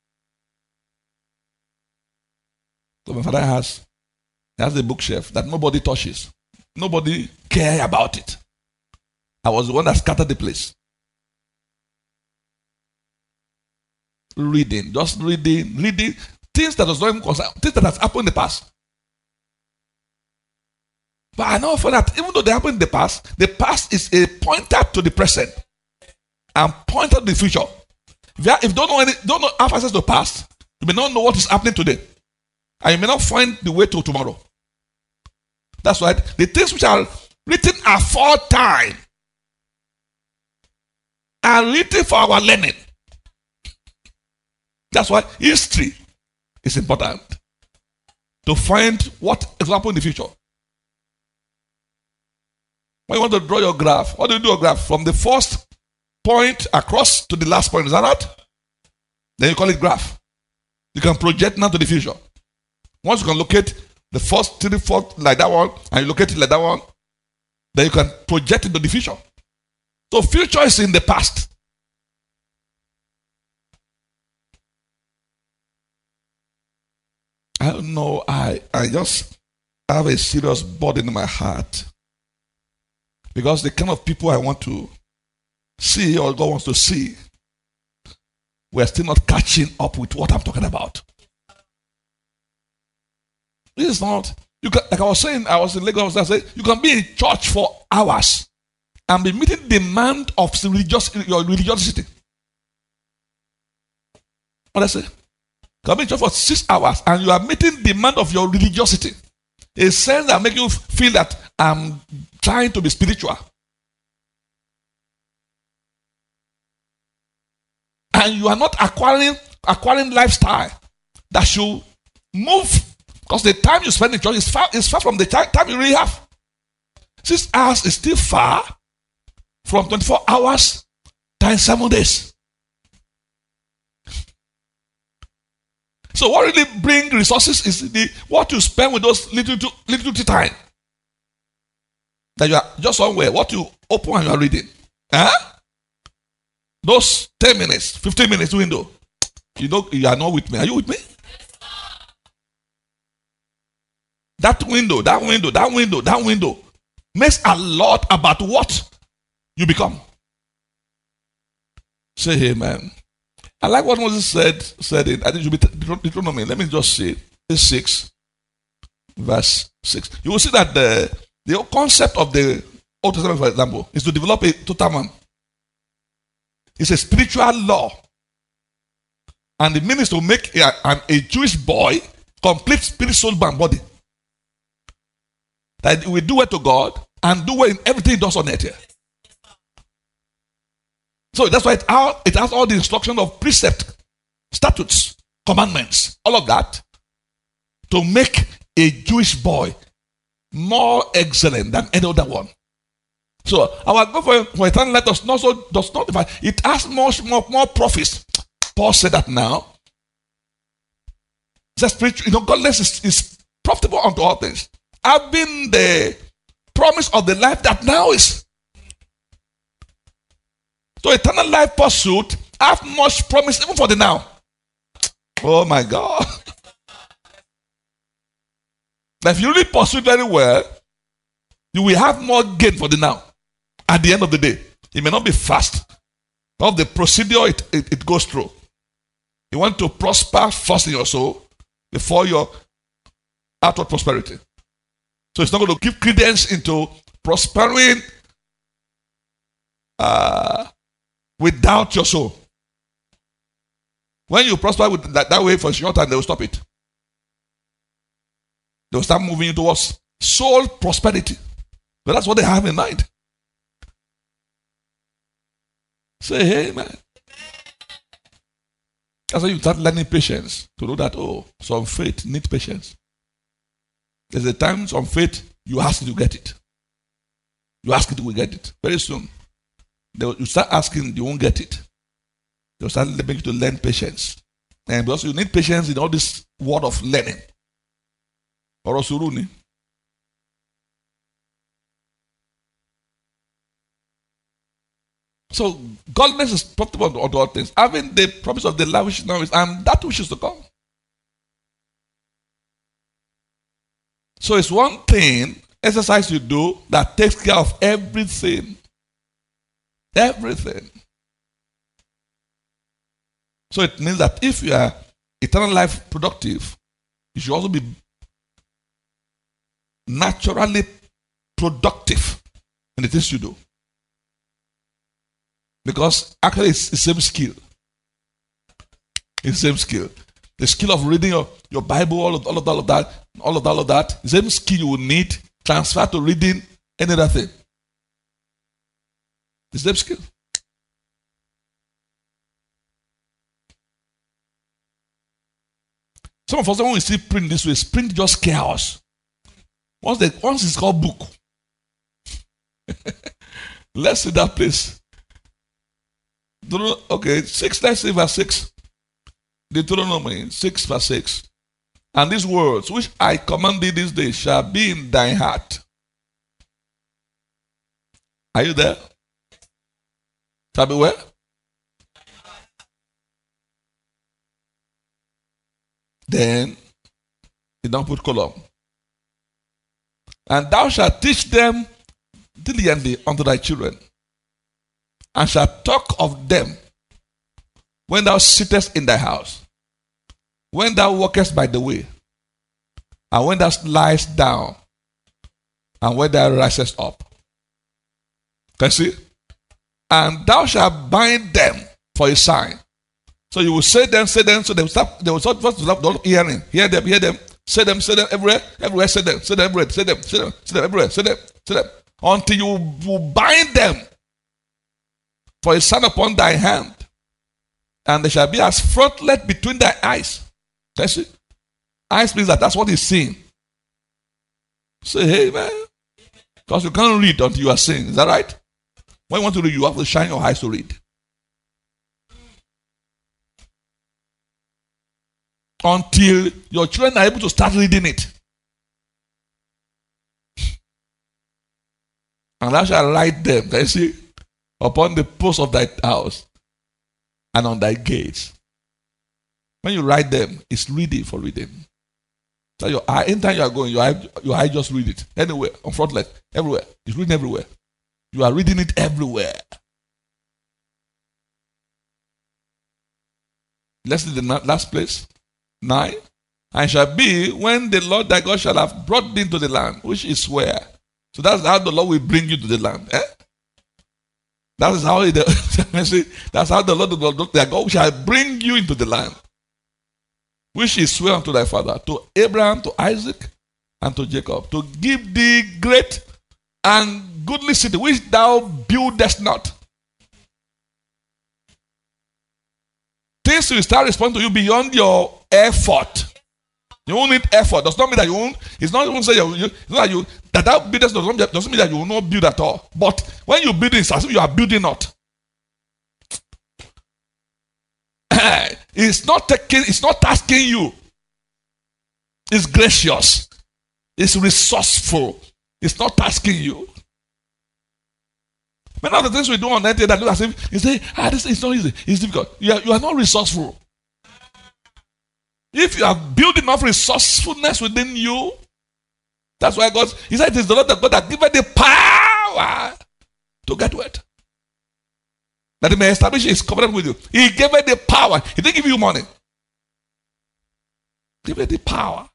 So my father has, has a bookshelf that nobody touches. Nobody cares about it. I was the one that scattered the place. Reading, just reading, reading things that was not even concerned, things that has happened in the past. But I know for that, even though they happened in the past, the past is a pointer to the present and pointer to the future. If you, have, if you don't know any, don't know have access to the past, you may not know what is happening today, and you may not find the way to tomorrow. That's why the things which are written aforetime are written for our learning. That's why history is important to find what is happening in the future. When you want to draw your graph, what do you do a graph? From the first point across to the last point, is that right? Then you call it graph. You can project now to the future. Once you can locate the first three, four like that one, and you locate it like that one, then you can project into the future. So future is in the past. I don't know, I, I just have a serious burden in my heart. Because the kind of people I want to see or God wants to see, we're still not catching up with what I'm talking about. This is not, you can, like I was saying, I was in Lagos, I said, you can be in church for hours and be meeting the demand of religious, your religiosity. What I say? You can be in church for six hours and you are meeting the demand of your religiosity. A sense that make you feel that I'm trying to be spiritual. And you are not acquiring acquiring lifestyle that should move, because the time you spend in church is far, is far from the time you really have. Six hours is still far from twenty-four hours times seven days. So what really brings resources is the what you spend with those little little, little time. That you are just somewhere, what you open and you are reading. Huh? Those ten minutes, fifteen minutes window. You know, you are not with me. Are you with me? That window, that window, that window, that window makes a lot about what you become. Say amen. I like what Moses said, said it. I think it should be Deuteronomy. Let me just say six, verse six. You will see that the, the the concept of the Old Testament, for example, is to develop a total man. It's a spiritual law. And the meaning is to make a, an, a Jewish boy complete spirit, soul, and body. That we do it to God and do it in everything he does on earth here. So that's why it, all, it has all the instruction of precept, statutes, commandments, all of that, to make a Jewish boy more excellent than any other one. So our God for, for eternal life does not, so, does not define. It has much more, more profits. Paul said that now. It's a spiritual, you know, godliness is, is profitable unto all things. Having the promise of the life that now is. So eternal life pursuit have much promise even for the now. Oh my God. If you really pursue it very well, you will have more gain for the now. At the end of the day, it may not be fast. Of the procedure it, it, it goes through. You want to prosper first in your soul before your outward prosperity. So it's not going to give credence into prospering uh, without your soul. When you prosper with that, that way for a short time, they will stop it. They will start moving you towards soul prosperity. But that's what they have in mind. Say, hey, man. That's why you start learning patience to know that, oh, some faith needs patience. There's a time some faith, you ask it to get it. You ask it, you will get it. Very soon. They will, you start asking, you won't get it. They'll start making you to learn patience. And because you need patience in all this word of learning. Or osuruni. So godliness is profitable unto all things. Having the promise of the life which now is, and that which is to come. So it's one thing, exercise you do, that takes care of everything. Everything. So it means that if you are eternal life productive, you should also be naturally productive in the things you do. Because actually it's the same skill. It's the same skill. The skill of reading your, your Bible, all of, all of all of that, all of all of that, the same skill you will need transfer to reading any other thing. The same skill. Some of us, when we see print this way, print just chaos. Once, they, once it's called book. Let's see that place. Okay, six, let's see verse six. Deuteronomy six verse six. And these words which I command thee this day shall be in thine heart. Are you there? Shall be where? Then you don't put column. And thou shalt teach them diligently unto thy children, and shalt talk of them when thou sittest in thy house, when thou walkest by the way, and when thou liest down, and when thou risest up. Can you see? And thou shalt bind them for a sign. So you will say them, say them, so they will stop, they will start first to stop hearing. Hear them, hear them, say them, say them everywhere, everywhere, say them, say them everywhere, say them, say them, say them everywhere, say them, say them. Until you will bind them for a sign upon thy hand, and they shall be as frontlet between thy eyes. Can you see? Eyes means that that's what he's seeing. Say, hey man. Because you can't read until you are seeing. Is that right? When you want to read, you have to shine your eyes to read. Until your children are able to start reading it. And thou shalt write them, can you see, upon the post of thy house and on thy gates. When you write them, it's reading for reading. So your eye, anytime you are going, your eye, your eye just read it. Anywhere, on front left, everywhere. It's reading everywhere. You are reading it everywhere. Let's see the last place. Nine. And shall be when the Lord thy God shall have brought thee into the land, which is where. So that's how the Lord will bring you to the land. Eh? That is how it, that's how the Lord, the Lord thy God shall bring you into the land, which is swear unto thy father, to Abraham, to Isaac, and to Jacob, to give thee great and goodly city, which thou buildest not. Things will start responding to you beyond your effort. You won't need effort. Does not mean that you won't. It's not even say you. It's not that you that that business doesn't, doesn't mean that you will not build at all. But when you build it, it's as if you are building not. It's not taking. It's not asking you. It's gracious. It's resourceful. It's not asking you. Many of the things we do on earth that look as if you say, ah, this is not easy. It's difficult. You are, you are not resourceful. If you have built enough resourcefulness within you, that's why God, He said, it is the Lord that God that giveth the power to get wet. That He may establish His covenant with you. He gave it the power. He didn't give you money. Give it the power.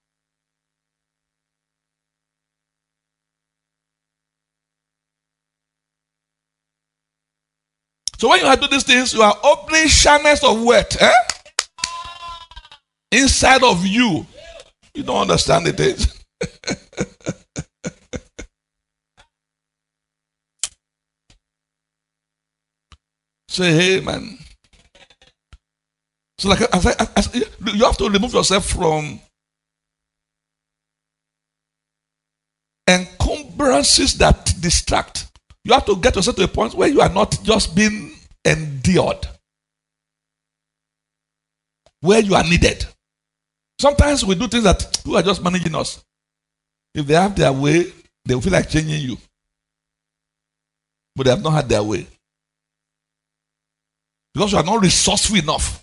So when you are doing these things, you are opening channels of what? Eh? Inside of you. You don't understand the things. Say, hey, man. So, like, as I, as, you have to remove yourself from encumbrances that distract. You have to get yourself to a point where you are not just being endured, where you are needed. Sometimes we do things that who are just managing us. If they have their way, they will feel like changing you. But they have not had their way. Because you are not resourceful enough.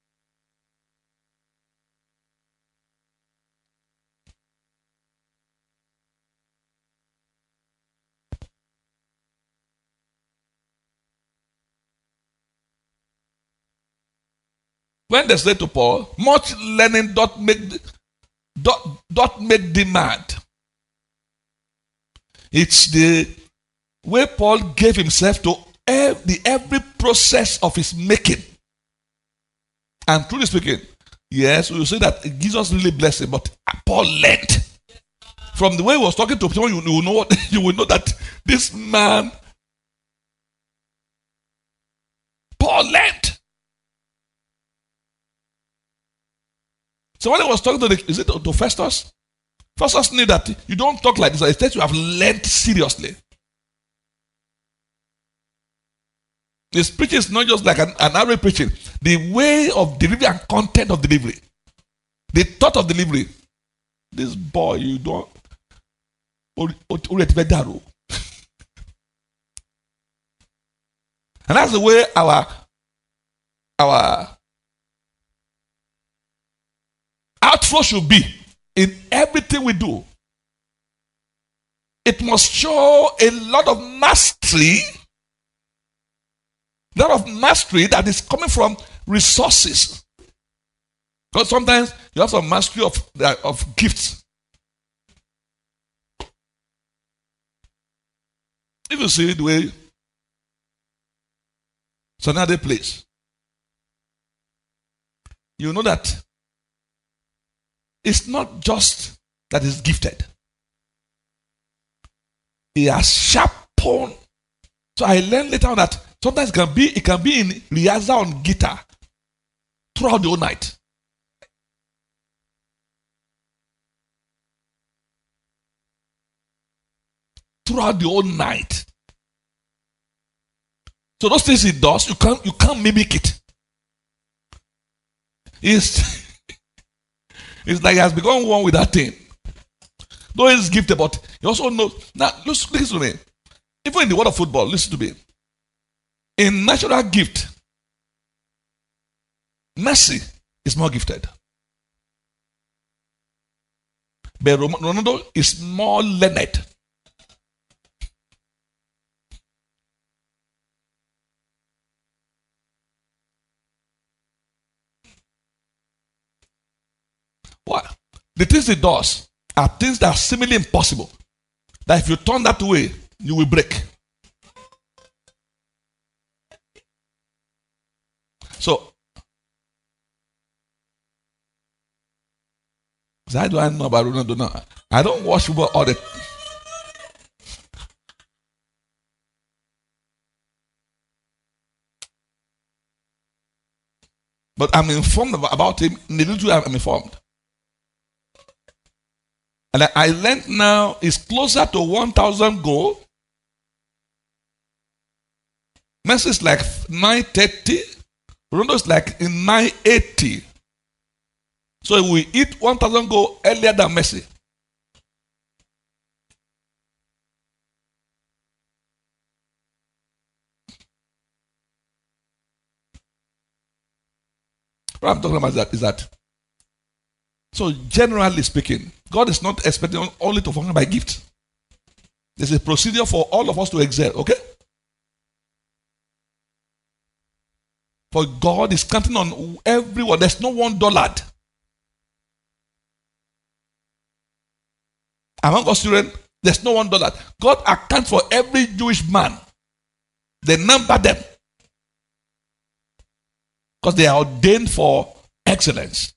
When they say to Paul, much learning doth make, doth, doth make demand. It's the way Paul gave himself to every, every process of his making. And truly speaking, yes, we will say that Jesus really blessed him, but Paul learned. From the way he was talking to someone, you, you, know what, you will know that this man, Paul learned. So when he was talking to the, is it to, to Festus? Festus knew that you don't talk like this. Instead, you have learned seriously. His preaching is not just like an, an average preaching. The way of delivery and content of delivery. The thought of delivery. This boy, you don't. And that's the way our our outflow should be in everything we do. It must show a lot of mastery, a lot of mastery that is coming from resources. Because sometimes you have some mastery of, uh, of gifts. If you see the way it's another place, you know that it's not just that he's gifted. He has sharpened. So I learned later on that sometimes it can be it can be in rehearsal on guitar throughout the whole night. Throughout the whole night. So those things he does, you can't you can't mimic it. It's It's like he has become one with that thing. Though he's gifted, but he also knows. Now, listen to me. Even in the world of football, listen to me. In natural gift, Messi is more gifted. But Ronaldo is more learned. What? The things he does are things that are seemingly impossible. That if you turn that way, you will break. So, how do I know about Ronaldo now? I don't watch football all the but I'm informed about him. In the little I'm informed. And I learned now is closer to one thousand goal. Messi is like nine thirty. Ronaldo is like in nine eighty. So we hit one thousand goal earlier than Messi. What I'm talking about is that, is that so generally speaking, God is not expecting only to function by gift. There's a procedure for all of us to excel, okay? For God is counting on everyone. There's no one dullard. among God's children, there's no one dollar. God accounts for every Jewish man. They number them. Because they are ordained for excellence.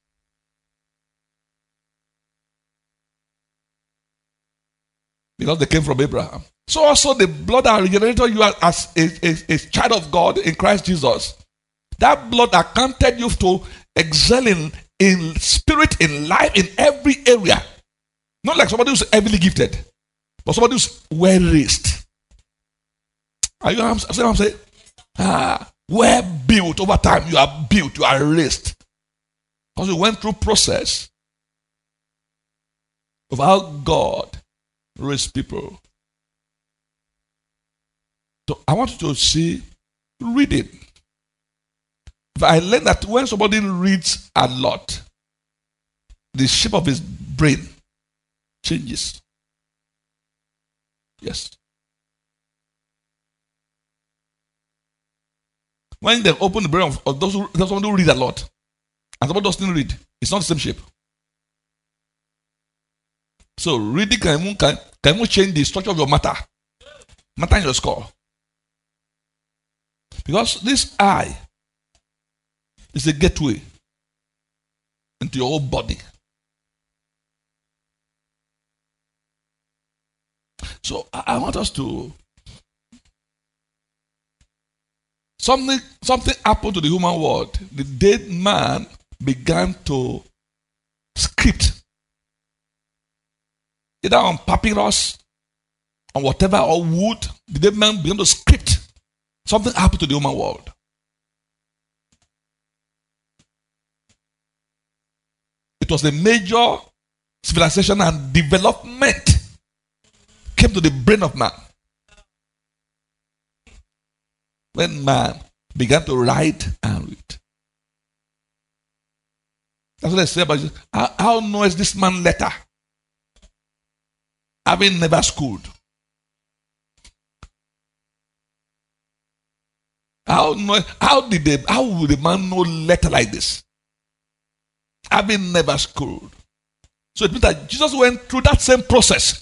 Because they came from Abraham. So also the blood that regenerated you as a, a, a child of God in Christ Jesus. That blood accounted you to excel in, in spirit, in life, in every area. Not like somebody who's heavily gifted, but somebody who's well raised. Are you understand what I'm saying? Ah, well built over time. You are built, you are raised. Because you went through process of how God raised people. So I want you to see reading. If I learned that when somebody reads a lot, the shape of his brain changes. Yes. When they open the brain of, of those who, those who read a lot, and somebody doesn't read, it's not the same shape. So reading can even, can, can even change the structure of your matter. Matter in your skull. Because this eye is a gateway into your whole body. So I, I want us to something something happened to the human world. The dead man began to script, either on papyrus, on whatever, or wood. The dead man began to script. Something happened to the human world. It was a major civilization and development came to the brain of man. When man began to write and read. That's what they say about you. How, how knows this man letter? Having never schooled. How know, how did they, how would the man know letter like this? Having never schooled. So it means that Jesus went through that same process.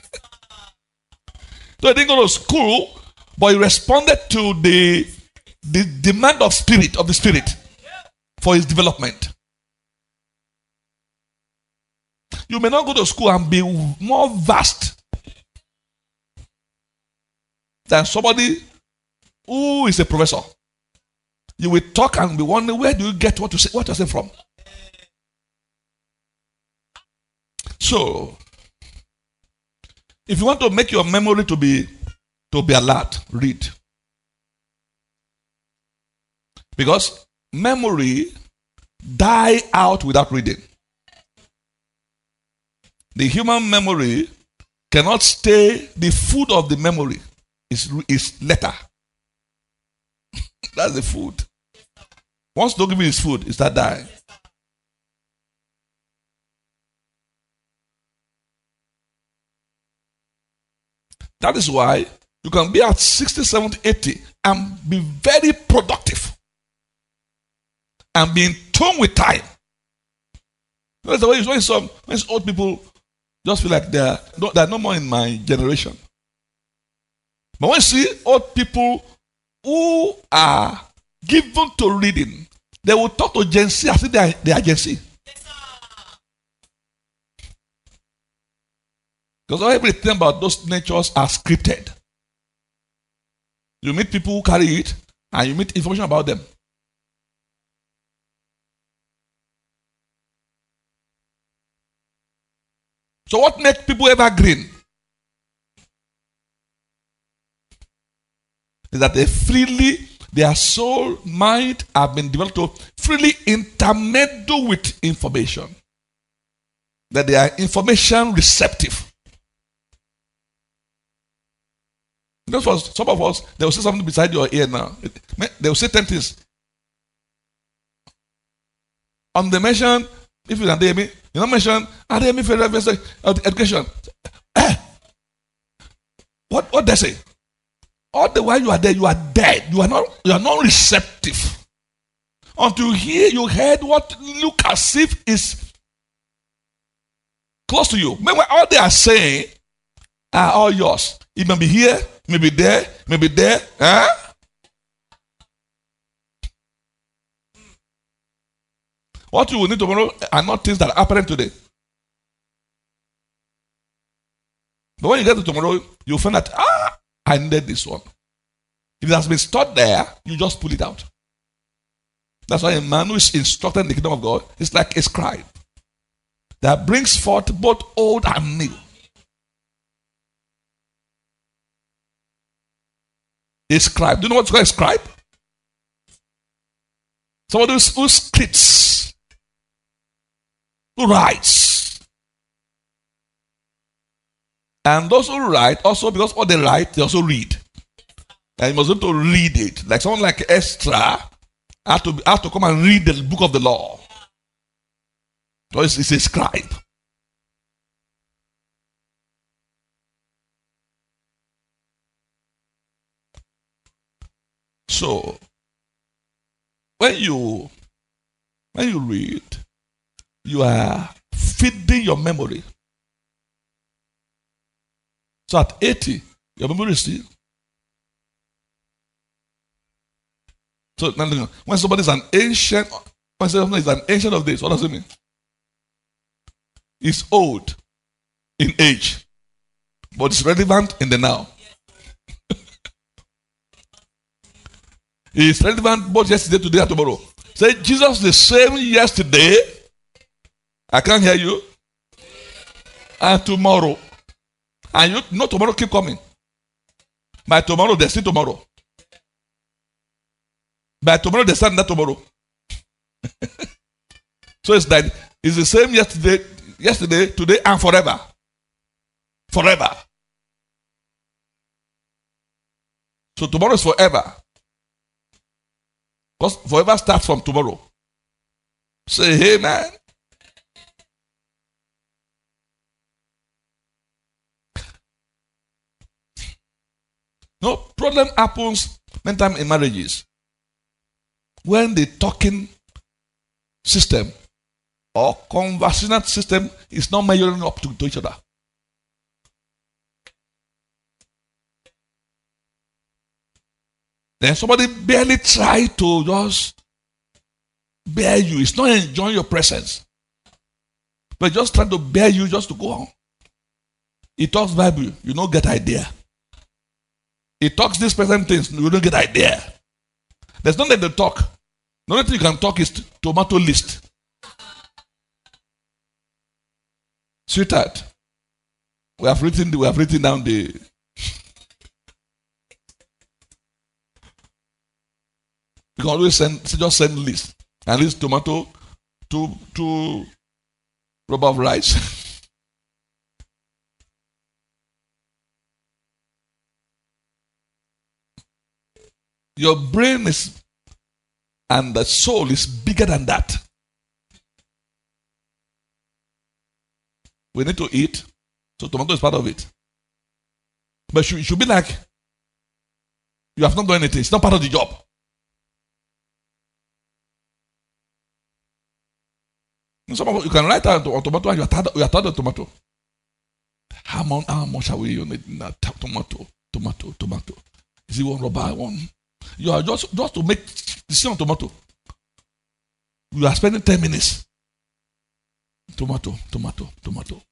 So he didn't go to school, but he responded to the, the demand of spirit, of the spirit for his development. You may not go to school and be more vast than somebody who is a professor. You will talk and be wondering, where do you get what you say, what you say from? So, if you want to make your memory to be to be alert, read. Because memory die out without reading. The human memory cannot stay. The food of the memory is, is letter. That's the food. Once don't give me his food, it start dying. That is why you can be at sixty, seventy, eighty and be very productive and be in tune with time. That's the way when some when old people just feel like they're no, they're no more in my generation. But when you see old people who are given to reading, they will talk to Gen Z as if they are, they are Gen Z. Because everything about those natures are scripted. You meet people who carry it, and you meet information about them. So what makes people evergreen? Is that they freely, their soul, mind have been developed to freely intermeddle with information. That they are information receptive. Just for some of us, they will say something beside your ear now. They will say ten things. On the mention, if you can hear me, you don't mention, I hear me for education. Eh, what what they say? All the while you are there, you are dead. You are not you are not receptive. Until here you heard what look as if is close to you. Meanwhile, all they are saying are all yours. It may be here, maybe there, maybe there. Huh? What you will need tomorrow are not things that are happening today. But when you get to tomorrow, you'll find that, ah, I needed this one. If it has been stored there, you just pull it out. That's why a man who is instructed in the kingdom of God is like a scribe that brings forth both old and new. A scribe. Do you know what's called a scribe? Somebody who scripts, who writes. And those who write, also because what they write, they also read. And you must have to read it. Like someone like Esther had to, had to come and read the book of the law. So it's, it's a scribe. So when you when you read, you are feeding your memory. So at eighty, your memory is still. So when somebody is an ancient, when somebody is an ancient of days, what does it mean? It's old in age, but it's relevant in the now. It's relevant both yesterday, today, and tomorrow. Say Jesus the same yesterday. I can't hear you. And tomorrow. And you know tomorrow keep coming. By tomorrow, there's still tomorrow. By tomorrow, there's still that tomorrow. So it's like it's the same yesterday, yesterday, today, and forever. Forever. So tomorrow is forever. Because forever starts from tomorrow. Say, hey, man. No problem happens many times in marriages when the talking system or conversational system is not measuring up to, to each other. Then somebody barely try to just bear you. It's not enjoying your presence. But just trying to bear you just to go on. He talks Bible, you don't get idea. He talks these present things, you don't get idea. There's nothing to talk. The only thing you can talk is tomato list. Sweetheart, we have written we have written down the you can always send just send list. And list tomato, two two rubber of rice. Your brain is and the soul is bigger than that. We need to eat, so tomato is part of it. But it should be like you have not done anything. It's not part of the job. Some of you can write out on tomato and you are tired, you are tired of tomato. How much, how much are we need that tomato? Tomato, tomato. Is it one rubber one? You are just just to make decision on tomato. You are spending ten minutes. Tomato, tomato, tomato.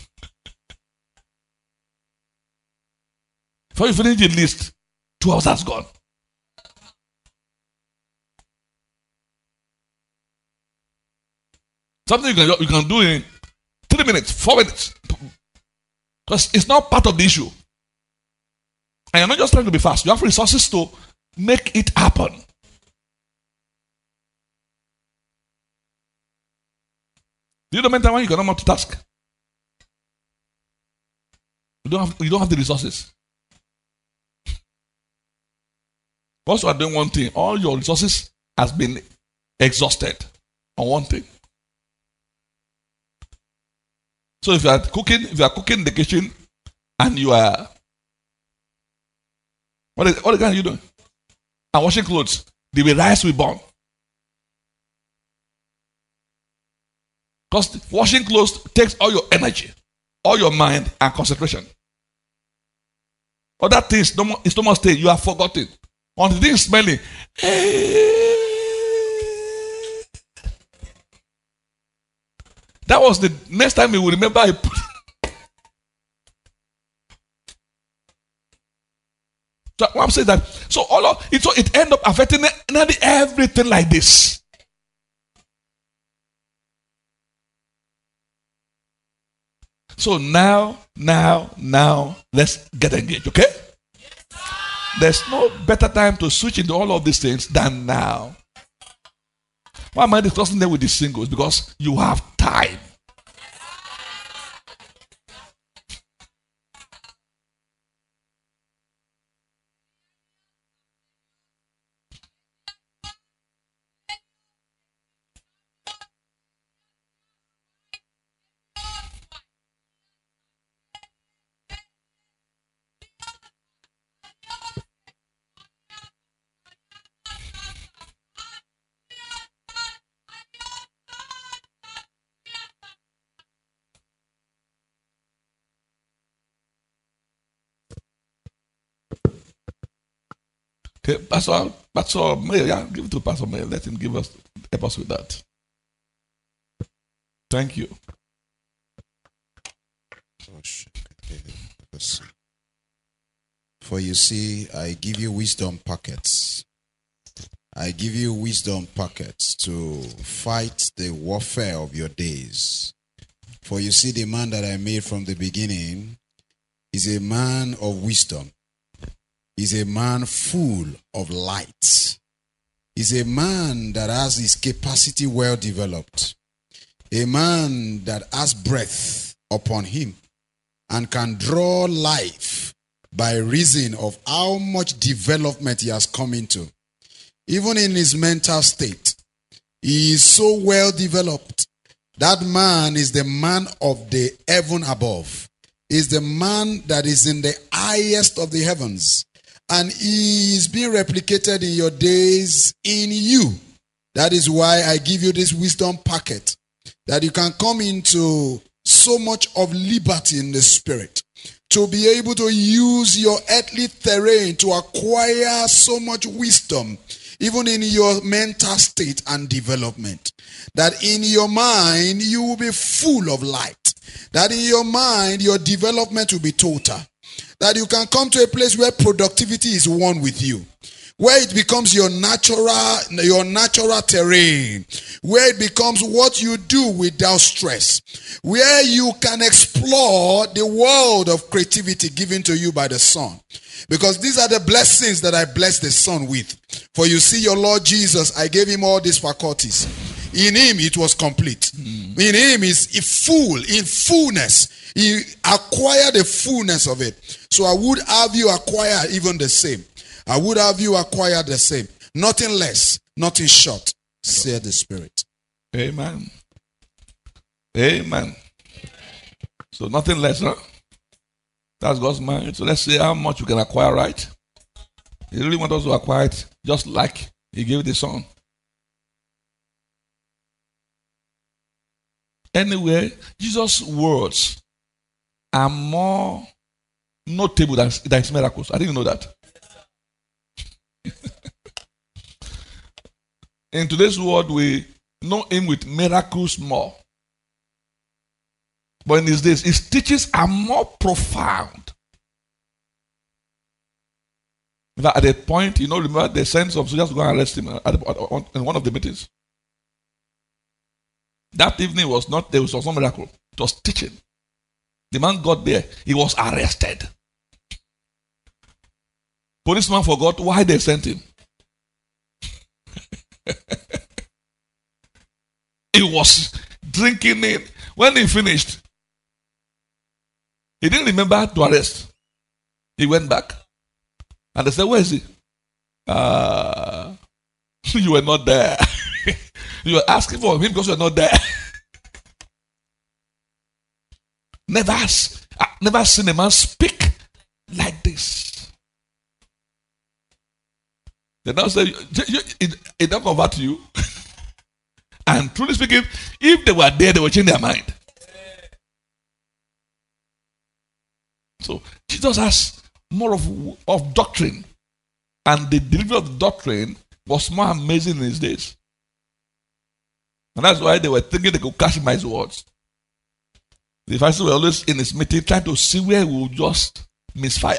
Before you finish the list, two hours has gone. Something you can you can do in three minutes, four minutes, because it's not part of the issue. And you're not just trying to be fast. You have resources to make it happen. Do you know mental when you cannot multitask? You don't have you don't have the resources. Once you are doing one thing, all your resources has been exhausted on one thing. So if you are cooking, if you are cooking in the kitchen and you are what is what are you doing? And washing clothes, the rice will burn. Because washing clothes takes all your energy, all your mind, and concentration. Other things, no more, it's no more stay. You are forgotten. On the thing smelling. That was the next time you will remember. I put so what I'm saying that so all of it, so it end up affecting everything like this. So now, now, now, let's get engaged, okay? There's no better time to switch into all of these things than now. Why am I discussing them with the singles? Because you have time. Okay, Pastor, Pastor Mayor, yeah, give it to Pastor Mayor. Let him give us, help us with that. Thank you. For you see, I give you wisdom packets. I give you wisdom packets to fight the warfare of your days. For you see, the man that I made from the beginning is a man of wisdom. Is a man full of light. Is a man that has his capacity well developed. A man that has breath upon him and can draw life by reason of how much development he has come into. Even in his mental state, he is so well developed. That man is the man of the heaven above. Is the man that is in the highest of the heavens. And he is being replicated in your days in you. That is why I give you this wisdom packet. That you can come into so much of liberty in the spirit. To be able to use your earthly terrain to acquire so much wisdom. Even in your mental state and development. That in your mind you will be full of light. That in your mind your development will be total. That you can come to a place where productivity is one with you. Where it becomes your natural, your natural terrain. Where it becomes what you do without stress. Where you can explore the world of creativity given to you by the Son. Because these are the blessings that I bless the Son with. For you see your Lord Jesus, I gave him all these faculties. In him it was complete. Mm. In him is full, in fullness. He acquired the fullness of it. So I would have you acquire even the same. I would have you acquire the same. Nothing less, nothing short, said the Spirit. Amen. Amen. So nothing less, huh? That's God's mind. So let's see how much you can acquire, right? He really wants us to acquire it just like he gave the Son. Anyway, Jesus' words are more notable than, than his miracles. I didn't know that. In today's world, we know him with miracles more. But in these days, his teachings are more profound. At a point, you know, remember they sent some soldiers to go and arrest him at the, in one of the meetings. That evening was not, there was some miracle. It was teaching. The man got there. He was arrested. Policeman forgot why they sent him. He was drinking it. When he finished, he didn't remember to arrest. He went back. And they said, where is he? Uh, you were not there. You were asking for him because you were not there. Never, I've never seen a man speak like this. They now say, it don't convert you. And truly speaking, if they were there, they would change their mind. So Jesus has more of, of doctrine. And the delivery of the doctrine was more amazing in his days. And that's why they were thinking they could catch him by his words. The Pharisees were always in his meeting trying to see where he would just misfire.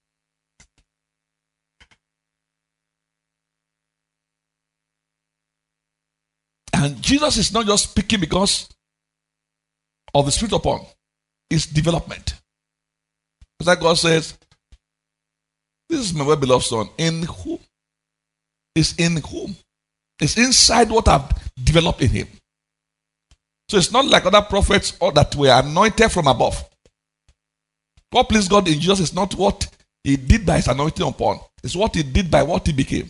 And Jesus is not just speaking because of the Spirit upon. It's development. As like God says, this is my well-beloved Son, in whom? It's in whom? It's inside what I've developed in him. So it's not like other prophets or that were anointed from above. What pleased God in Jesus is not what he did by his anointing upon. It's what he did by what he became.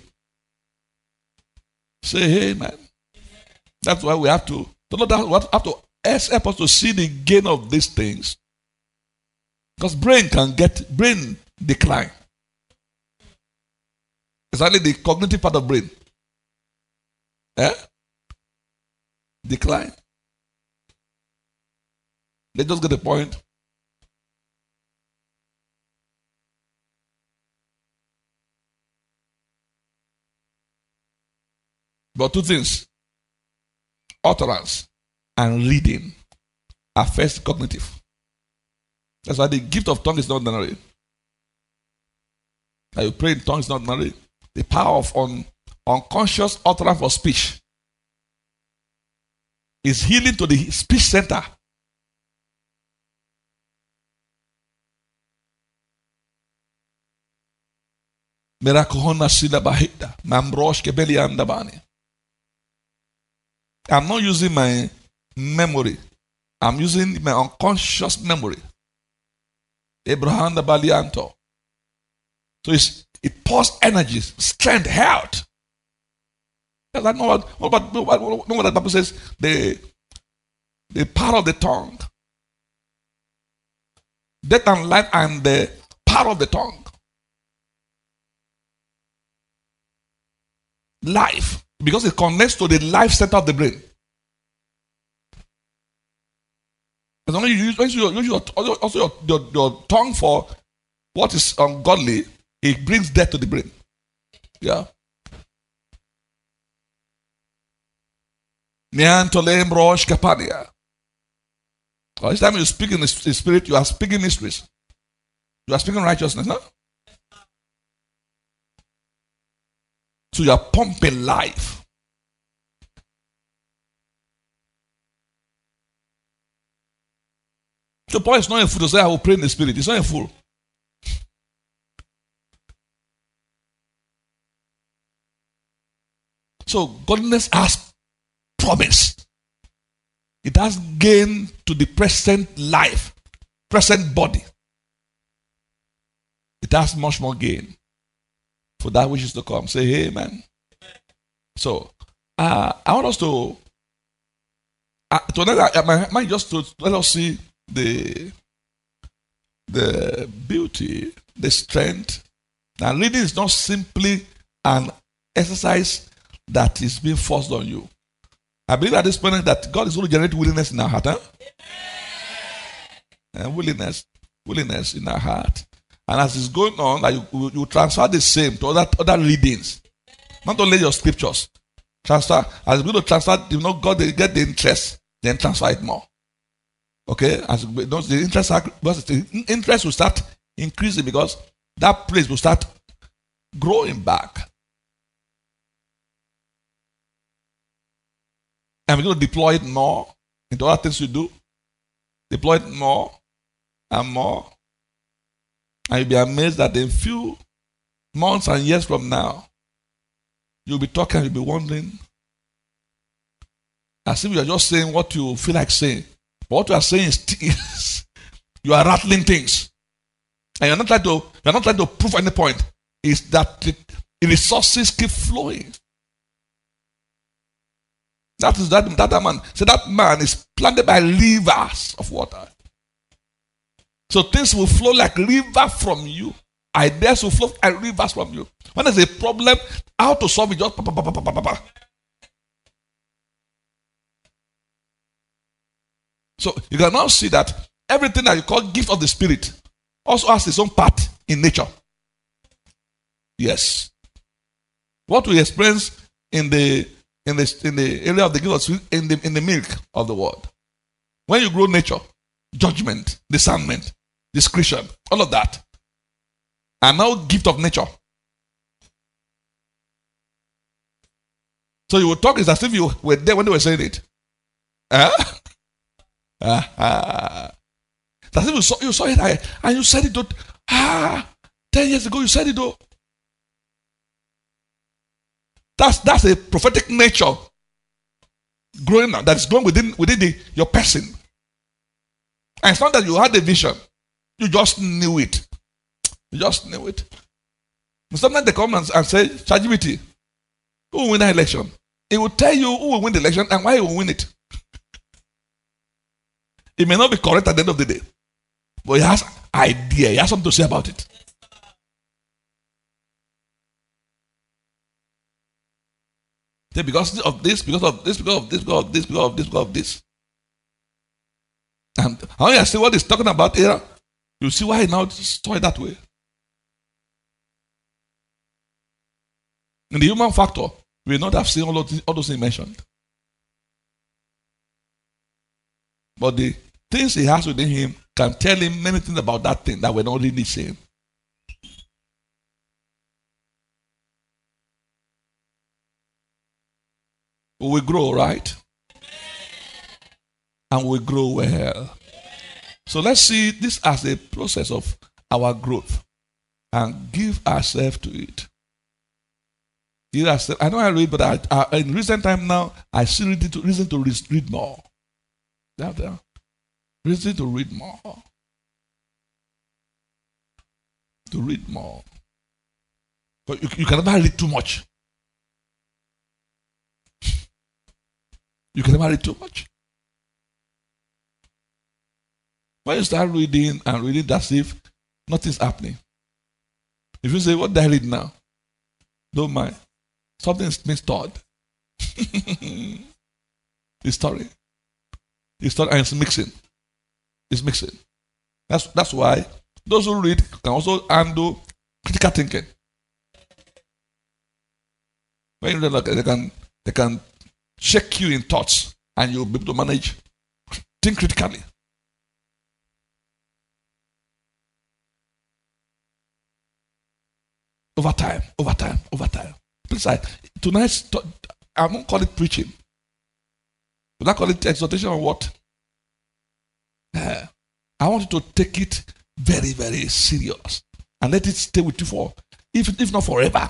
Say amen. That's why we have to, we have to help us to see the gain of these things. Because brain can get, brain decline. It's only the cognitive part of brain. Eh? Decline. Let's just get the point. But two things. Utterance and reading are first cognitive. That's why the gift of tongue is not ordinary. That you pray in tongues is not ordinary. The power of un, unconscious utterance for speech is healing to the speech center. I'm not using my memory. I'm using my unconscious memory. Abraham the Balianto. So it's, it pours energy, strength, health. I know what, what, what, what, know what the Bible says? The, the power of the tongue. Death and life and the power of the tongue. Life. Because it connects to the life center of the brain. As long as you use, you use your, also your, your, your tongue for what is ungodly, it brings death to the brain. Yeah. Or each time you speak in the spirit, you are speaking mysteries. You are speaking righteousness, no? So you are pumping life. So Paul is not a fool to say, I will pray in the spirit. He's not a fool. So godliness has promise. It has gain to the present life, present body. It has much more gain for that which is to come. Say hey, amen. So uh, I want us to uh, to my mind just to let us see the the beauty, the strength. Now reading is not simply an exercise that is being forced on you. I believe at this point that God is going to generate willingness in our heart. Huh? And willingness, willingness in our heart. And as it's going on, like you, you transfer the same to other, other readings. Not only your scriptures. Transfer. As you're going to transfer, you know, God, they get the interest, then transfer it more. Okay? As the interest, the interest will start increasing because that place will start growing back. And we're going to deploy it more into other things we do. Deploy it more and more. And you'll be amazed that in few months and years from now, you'll be talking and you'll be wondering, as if you're just saying what you feel like saying. But what you are saying is you are rattling things. And you're not trying to, you're not trying to prove any point. It's that the resources keep flowing. That is that, that man. So that man is planted by rivers of water. So things will flow like river from you. Ideas will flow like rivers from you. When there's a problem, how to solve it, just pa, pa, pa, pa, pa, pa, pa. So you can now see that everything that you call gift of the Spirit also has its own part in nature. Yes. What we experience in the in the in the area of the gift of the Spirit, in the in the milk of the word. When you grow nature, judgment, discernment, discretion, all of that, are now gift of nature. So you will talk is as if you were there when they were saying it. Huh? Uh-huh. It's as if you saw, you saw it and you said it. Ah, ten years ago you said it. Though. That's that's a prophetic nature growing now that is growing within within the, your person. And it's not that you had a vision, you just knew it. You just knew it. Sometimes they come and, and say, ChatGPT, who will win the election? It will tell you who will win the election and why he will win it. It may not be correct at the end of the day, but he has idea. He has something to say about it. Because of this, because of this, because of this, because of this, because of this, because of this. And how you see what he's talking about here, you see why he now saw it that way. In the human factor, we will not have seen all, of these, all those things mentioned. But the things he has within him can tell him many things about that thing that we're not really saying. We will grow, right? And we grow well. So let's see this as a process of our growth and give ourselves to it. I know I read, but I, I, in recent time now, I see reason to, reason to read more. Yeah, yeah. Reason to read more. To read more. But you, you can never read too much. You can never read too much. When you start reading and reading as if nothing's happening. If you say, what did I read now? Don't mind. Something's been stored. It's storing. It's storing and it's mixing. It's mixing. That's that's why those who read can also handle critical thinking. When you read, they can they can check you in thoughts and you'll be able to manage. Think critically. Over time, over time, over time. Please, I, tonight, I won't call it preaching. Will I call it exhortation or what? Uh, I want you to take it very, very serious and let it stay with you for, if, if not forever.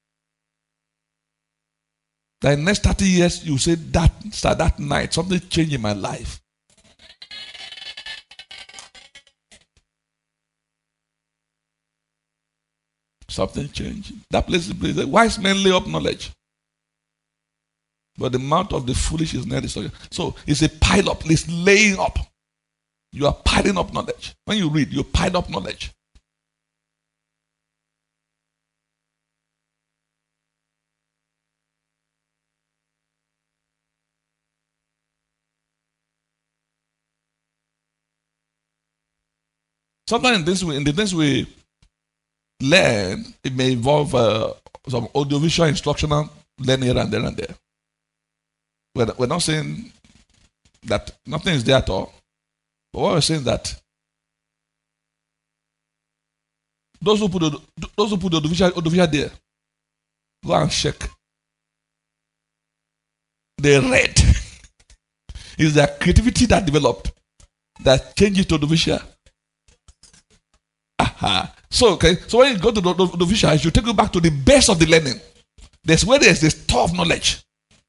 That in the next thirty years, you say that, that night, something changed in my life. Something changed. That place is place. Wise men lay up knowledge, but the mouth of the foolish is near destruction. So it's a pile up. It's laying up. You are piling up knowledge. When you read, you pile up knowledge. Sometimes in this way, in the things we learn, it may involve uh, some audiovisual instructional learning here and there and there. We're, we're not saying that nothing is there at all. But what we're saying is that those who put the, those who put the audiovisual, audiovisual there, go and check. They read. It's their creativity that developed that changed it to audiovisual. Aha. So, okay, so when you go to the, the, the visual, it should take you back to the base of the learning. That's where there's the store of knowledge.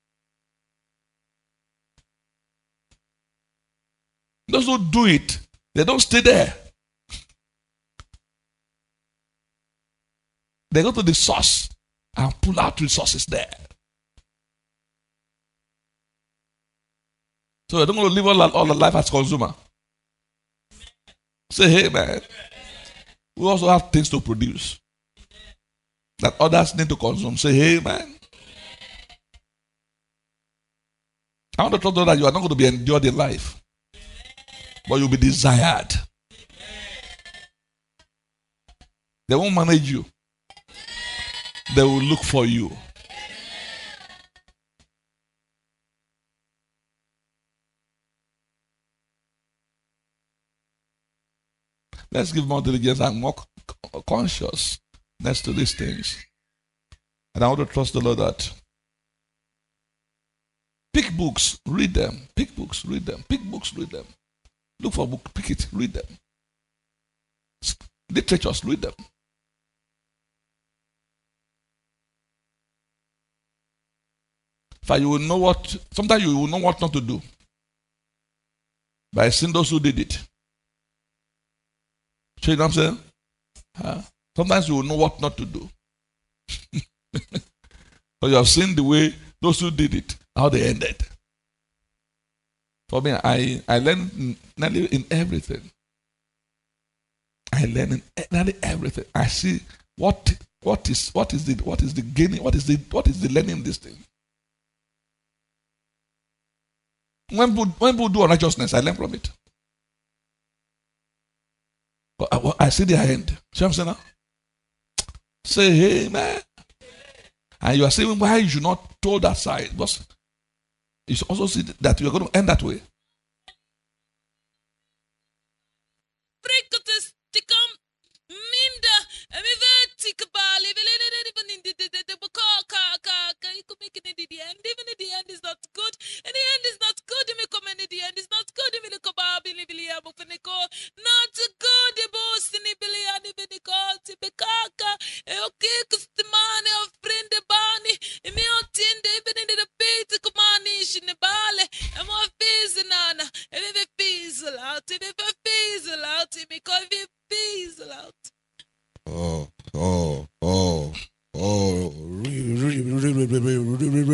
Those who do it, they don't stay there. They go to the source and pull out resources there. So they don't want to live all, all the life as consumer. Say, hey man, we also have things to produce that others need to consume. Say, hey man, I want to tell you that you are not going to be endured in life. but you'll be desired. They won't manage you. They will look for you. Let's give more diligence and more consciousness to these things. And I want to trust the Lord that pick books, read them. Pick books, read them. Pick books, read them. Look for a book, pick it, read them. Literatures, read them. For you will know what, sometimes you will know what not to do by seeing those who did it. So you know what I'm saying? Huh? Sometimes you will know what not to do. But you have seen the way those who did it, how they ended. For me, I, I learn nearly in everything. I learn in nearly everything. I see what what is what is the what is the gaining, what is the what is the learning in this thing. When people, when people do unrighteousness, I learn from it. But I, I see their end. See what I'm saying now? Say, hey, man. And you are saying why you should not toe that side. Because you should also see that you are going to end that way. Even the end is not good. And the end is not good. The end is not good. Not good. The boss in the Billy and even the God. The Kaka. Okay, Kustamani of friend the Barney. And me on tin, David in the pay to commanish in the Bale. And more fizzle Nana. And if it fizzle out, if it fizzle out, if it fizzle out. Oh, oh, oh, oh, read, read, read, read, read,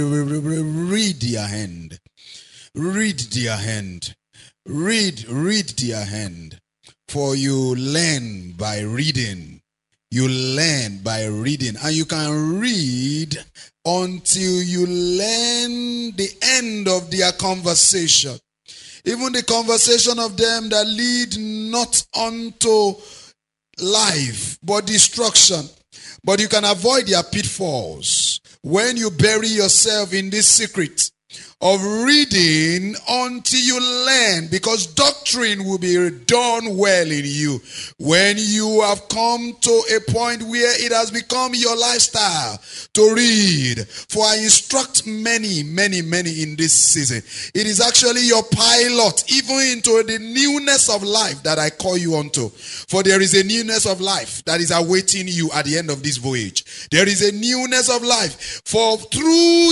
read their hand. Read their hand. Read, read their hand. For you learn by reading. You learn by reading. And you can read until you learn the end of their conversation. Even the conversation of them that lead not unto life, but destruction. But you can avoid their pitfalls when you bury yourself in this secret of reading until you learn, because doctrine will be done well in you when you have come to a point where it has become your lifestyle to read. For I instruct many, many, many in this season. It is actually your pilot, even into the newness of life that I call you unto. For there is a newness of life that is awaiting you at the end of this voyage. There is a newness of life. For through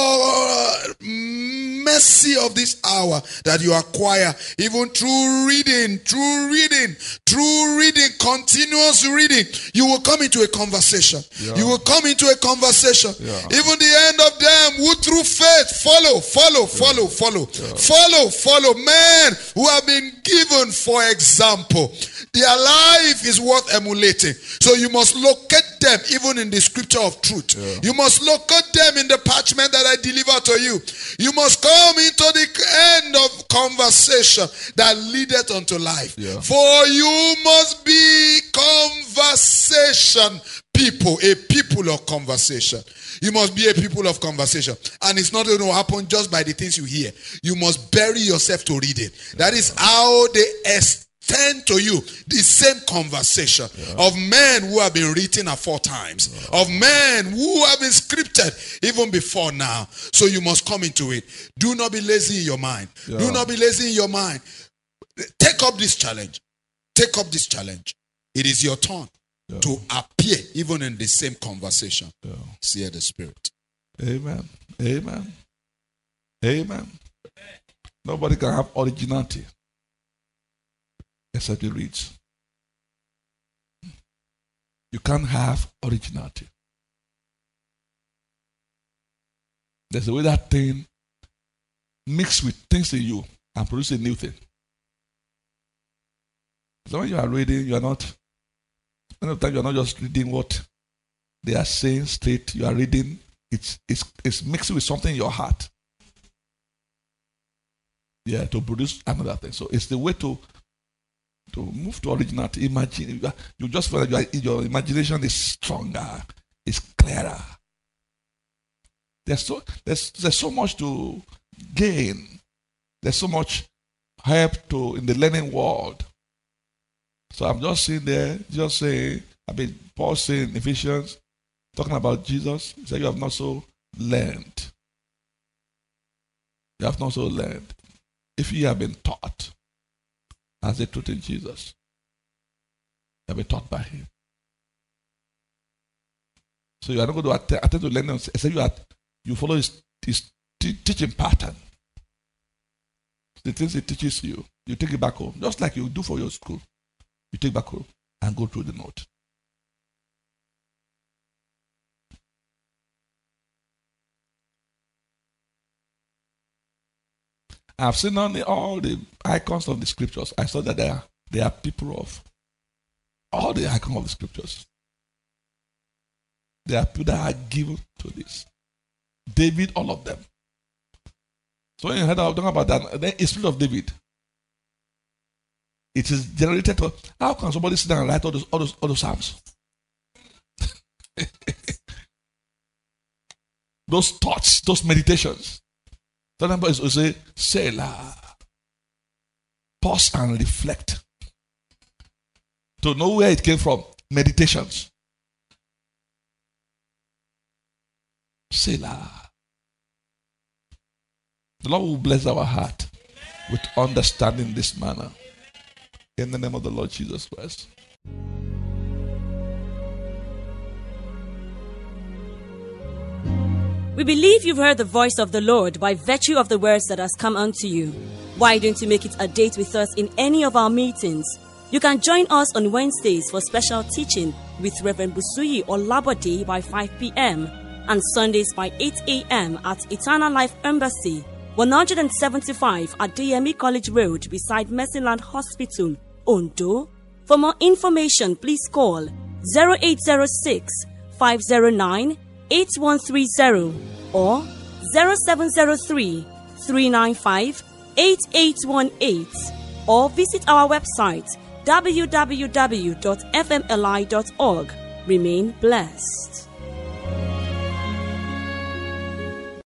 your mercy of this hour that you acquire, even through reading, through reading, through reading, continuous reading, you will come into a conversation. Yeah. You will come into a conversation. Yeah. Even the end of them who through faith follow, follow, yeah. follow, follow, yeah. follow, follow. Men who have been given, for example, their life is worth emulating. So you must locate them even in the scripture of truth. Yeah. You must locate them in the parchment that I deliver to you. You must come into the end of conversation that leadeth unto life. Yeah. For you must be conversation people, a people of conversation. You must be a people of conversation. And it's not going to happen just by the things you hear. You must bury yourself to read it. That is how they extend to you the same conversation yeah. of men who have been written afore times, yeah. of men who have been scripted even before now. So you must come into it. Do not be lazy in your mind. Yeah. Do not be lazy in your mind. Take up this challenge. Take up this challenge. It is your turn yeah. to appear even in the same conversation. Yeah. See the Spirit. Amen. Amen. Amen. Nobody can have originality except he reads. You can't have originality. There's a way that thing mixes with things in you and produces a new thing. So when you are reading, you are not, many of the time you are not just reading what they are saying straight. You are reading, it's, it's, it's mixed with something in your heart. Yeah, to produce another thing. So it's the way to to move to originality. Imagine you just feel like your imagination is stronger, it's clearer. There's so there's there's so much to gain. There's so much help to in the learning world. So I'm just sitting there, just saying, I mean, Paul saying in Ephesians, talking about Jesus, he said, you have not so learned. You have not so learned. If you have been taught as the truth in Jesus, you have been taught by him. So you are not going to attend, attend to learning, except you, are, you follow his, his t- teaching pattern. The things he teaches you, you take it back home, just like you do for your school. You take back home and go through the note. I've seen on the, all the icons of the scriptures. I saw that they are, they are people of all the icons of the scriptures. There are people that are given to this. David, all of them. So when you heard talking about that, then the spirit of David. It is generated to, how can somebody sit down and write all those all those, all those psalms? Those thoughts, those meditations. Somebody will say, Selah. Pause and reflect. To know where it came from. Meditations. Selah. The Lord will bless our heart with understanding this manner. In the name of the Lord Jesus Christ. We believe you've heard the voice of the Lord by virtue of the words that has come unto you. Why don't you make it a date with us in any of our meetings? You can join us on Wednesdays for special teaching with Reverend Busuyi Olabode by five p.m. and Sundays by eight a.m. at Eternal Life Embassy, one seventy-five at D M E College Road beside Mercyland Hospital, Ondo. For more information, please call zero eight zero six, five zero nine, eight one three zero or zero seven zero three, three nine five, eight eight one eight or visit our website w w w dot f m l i dot org. Remain blessed.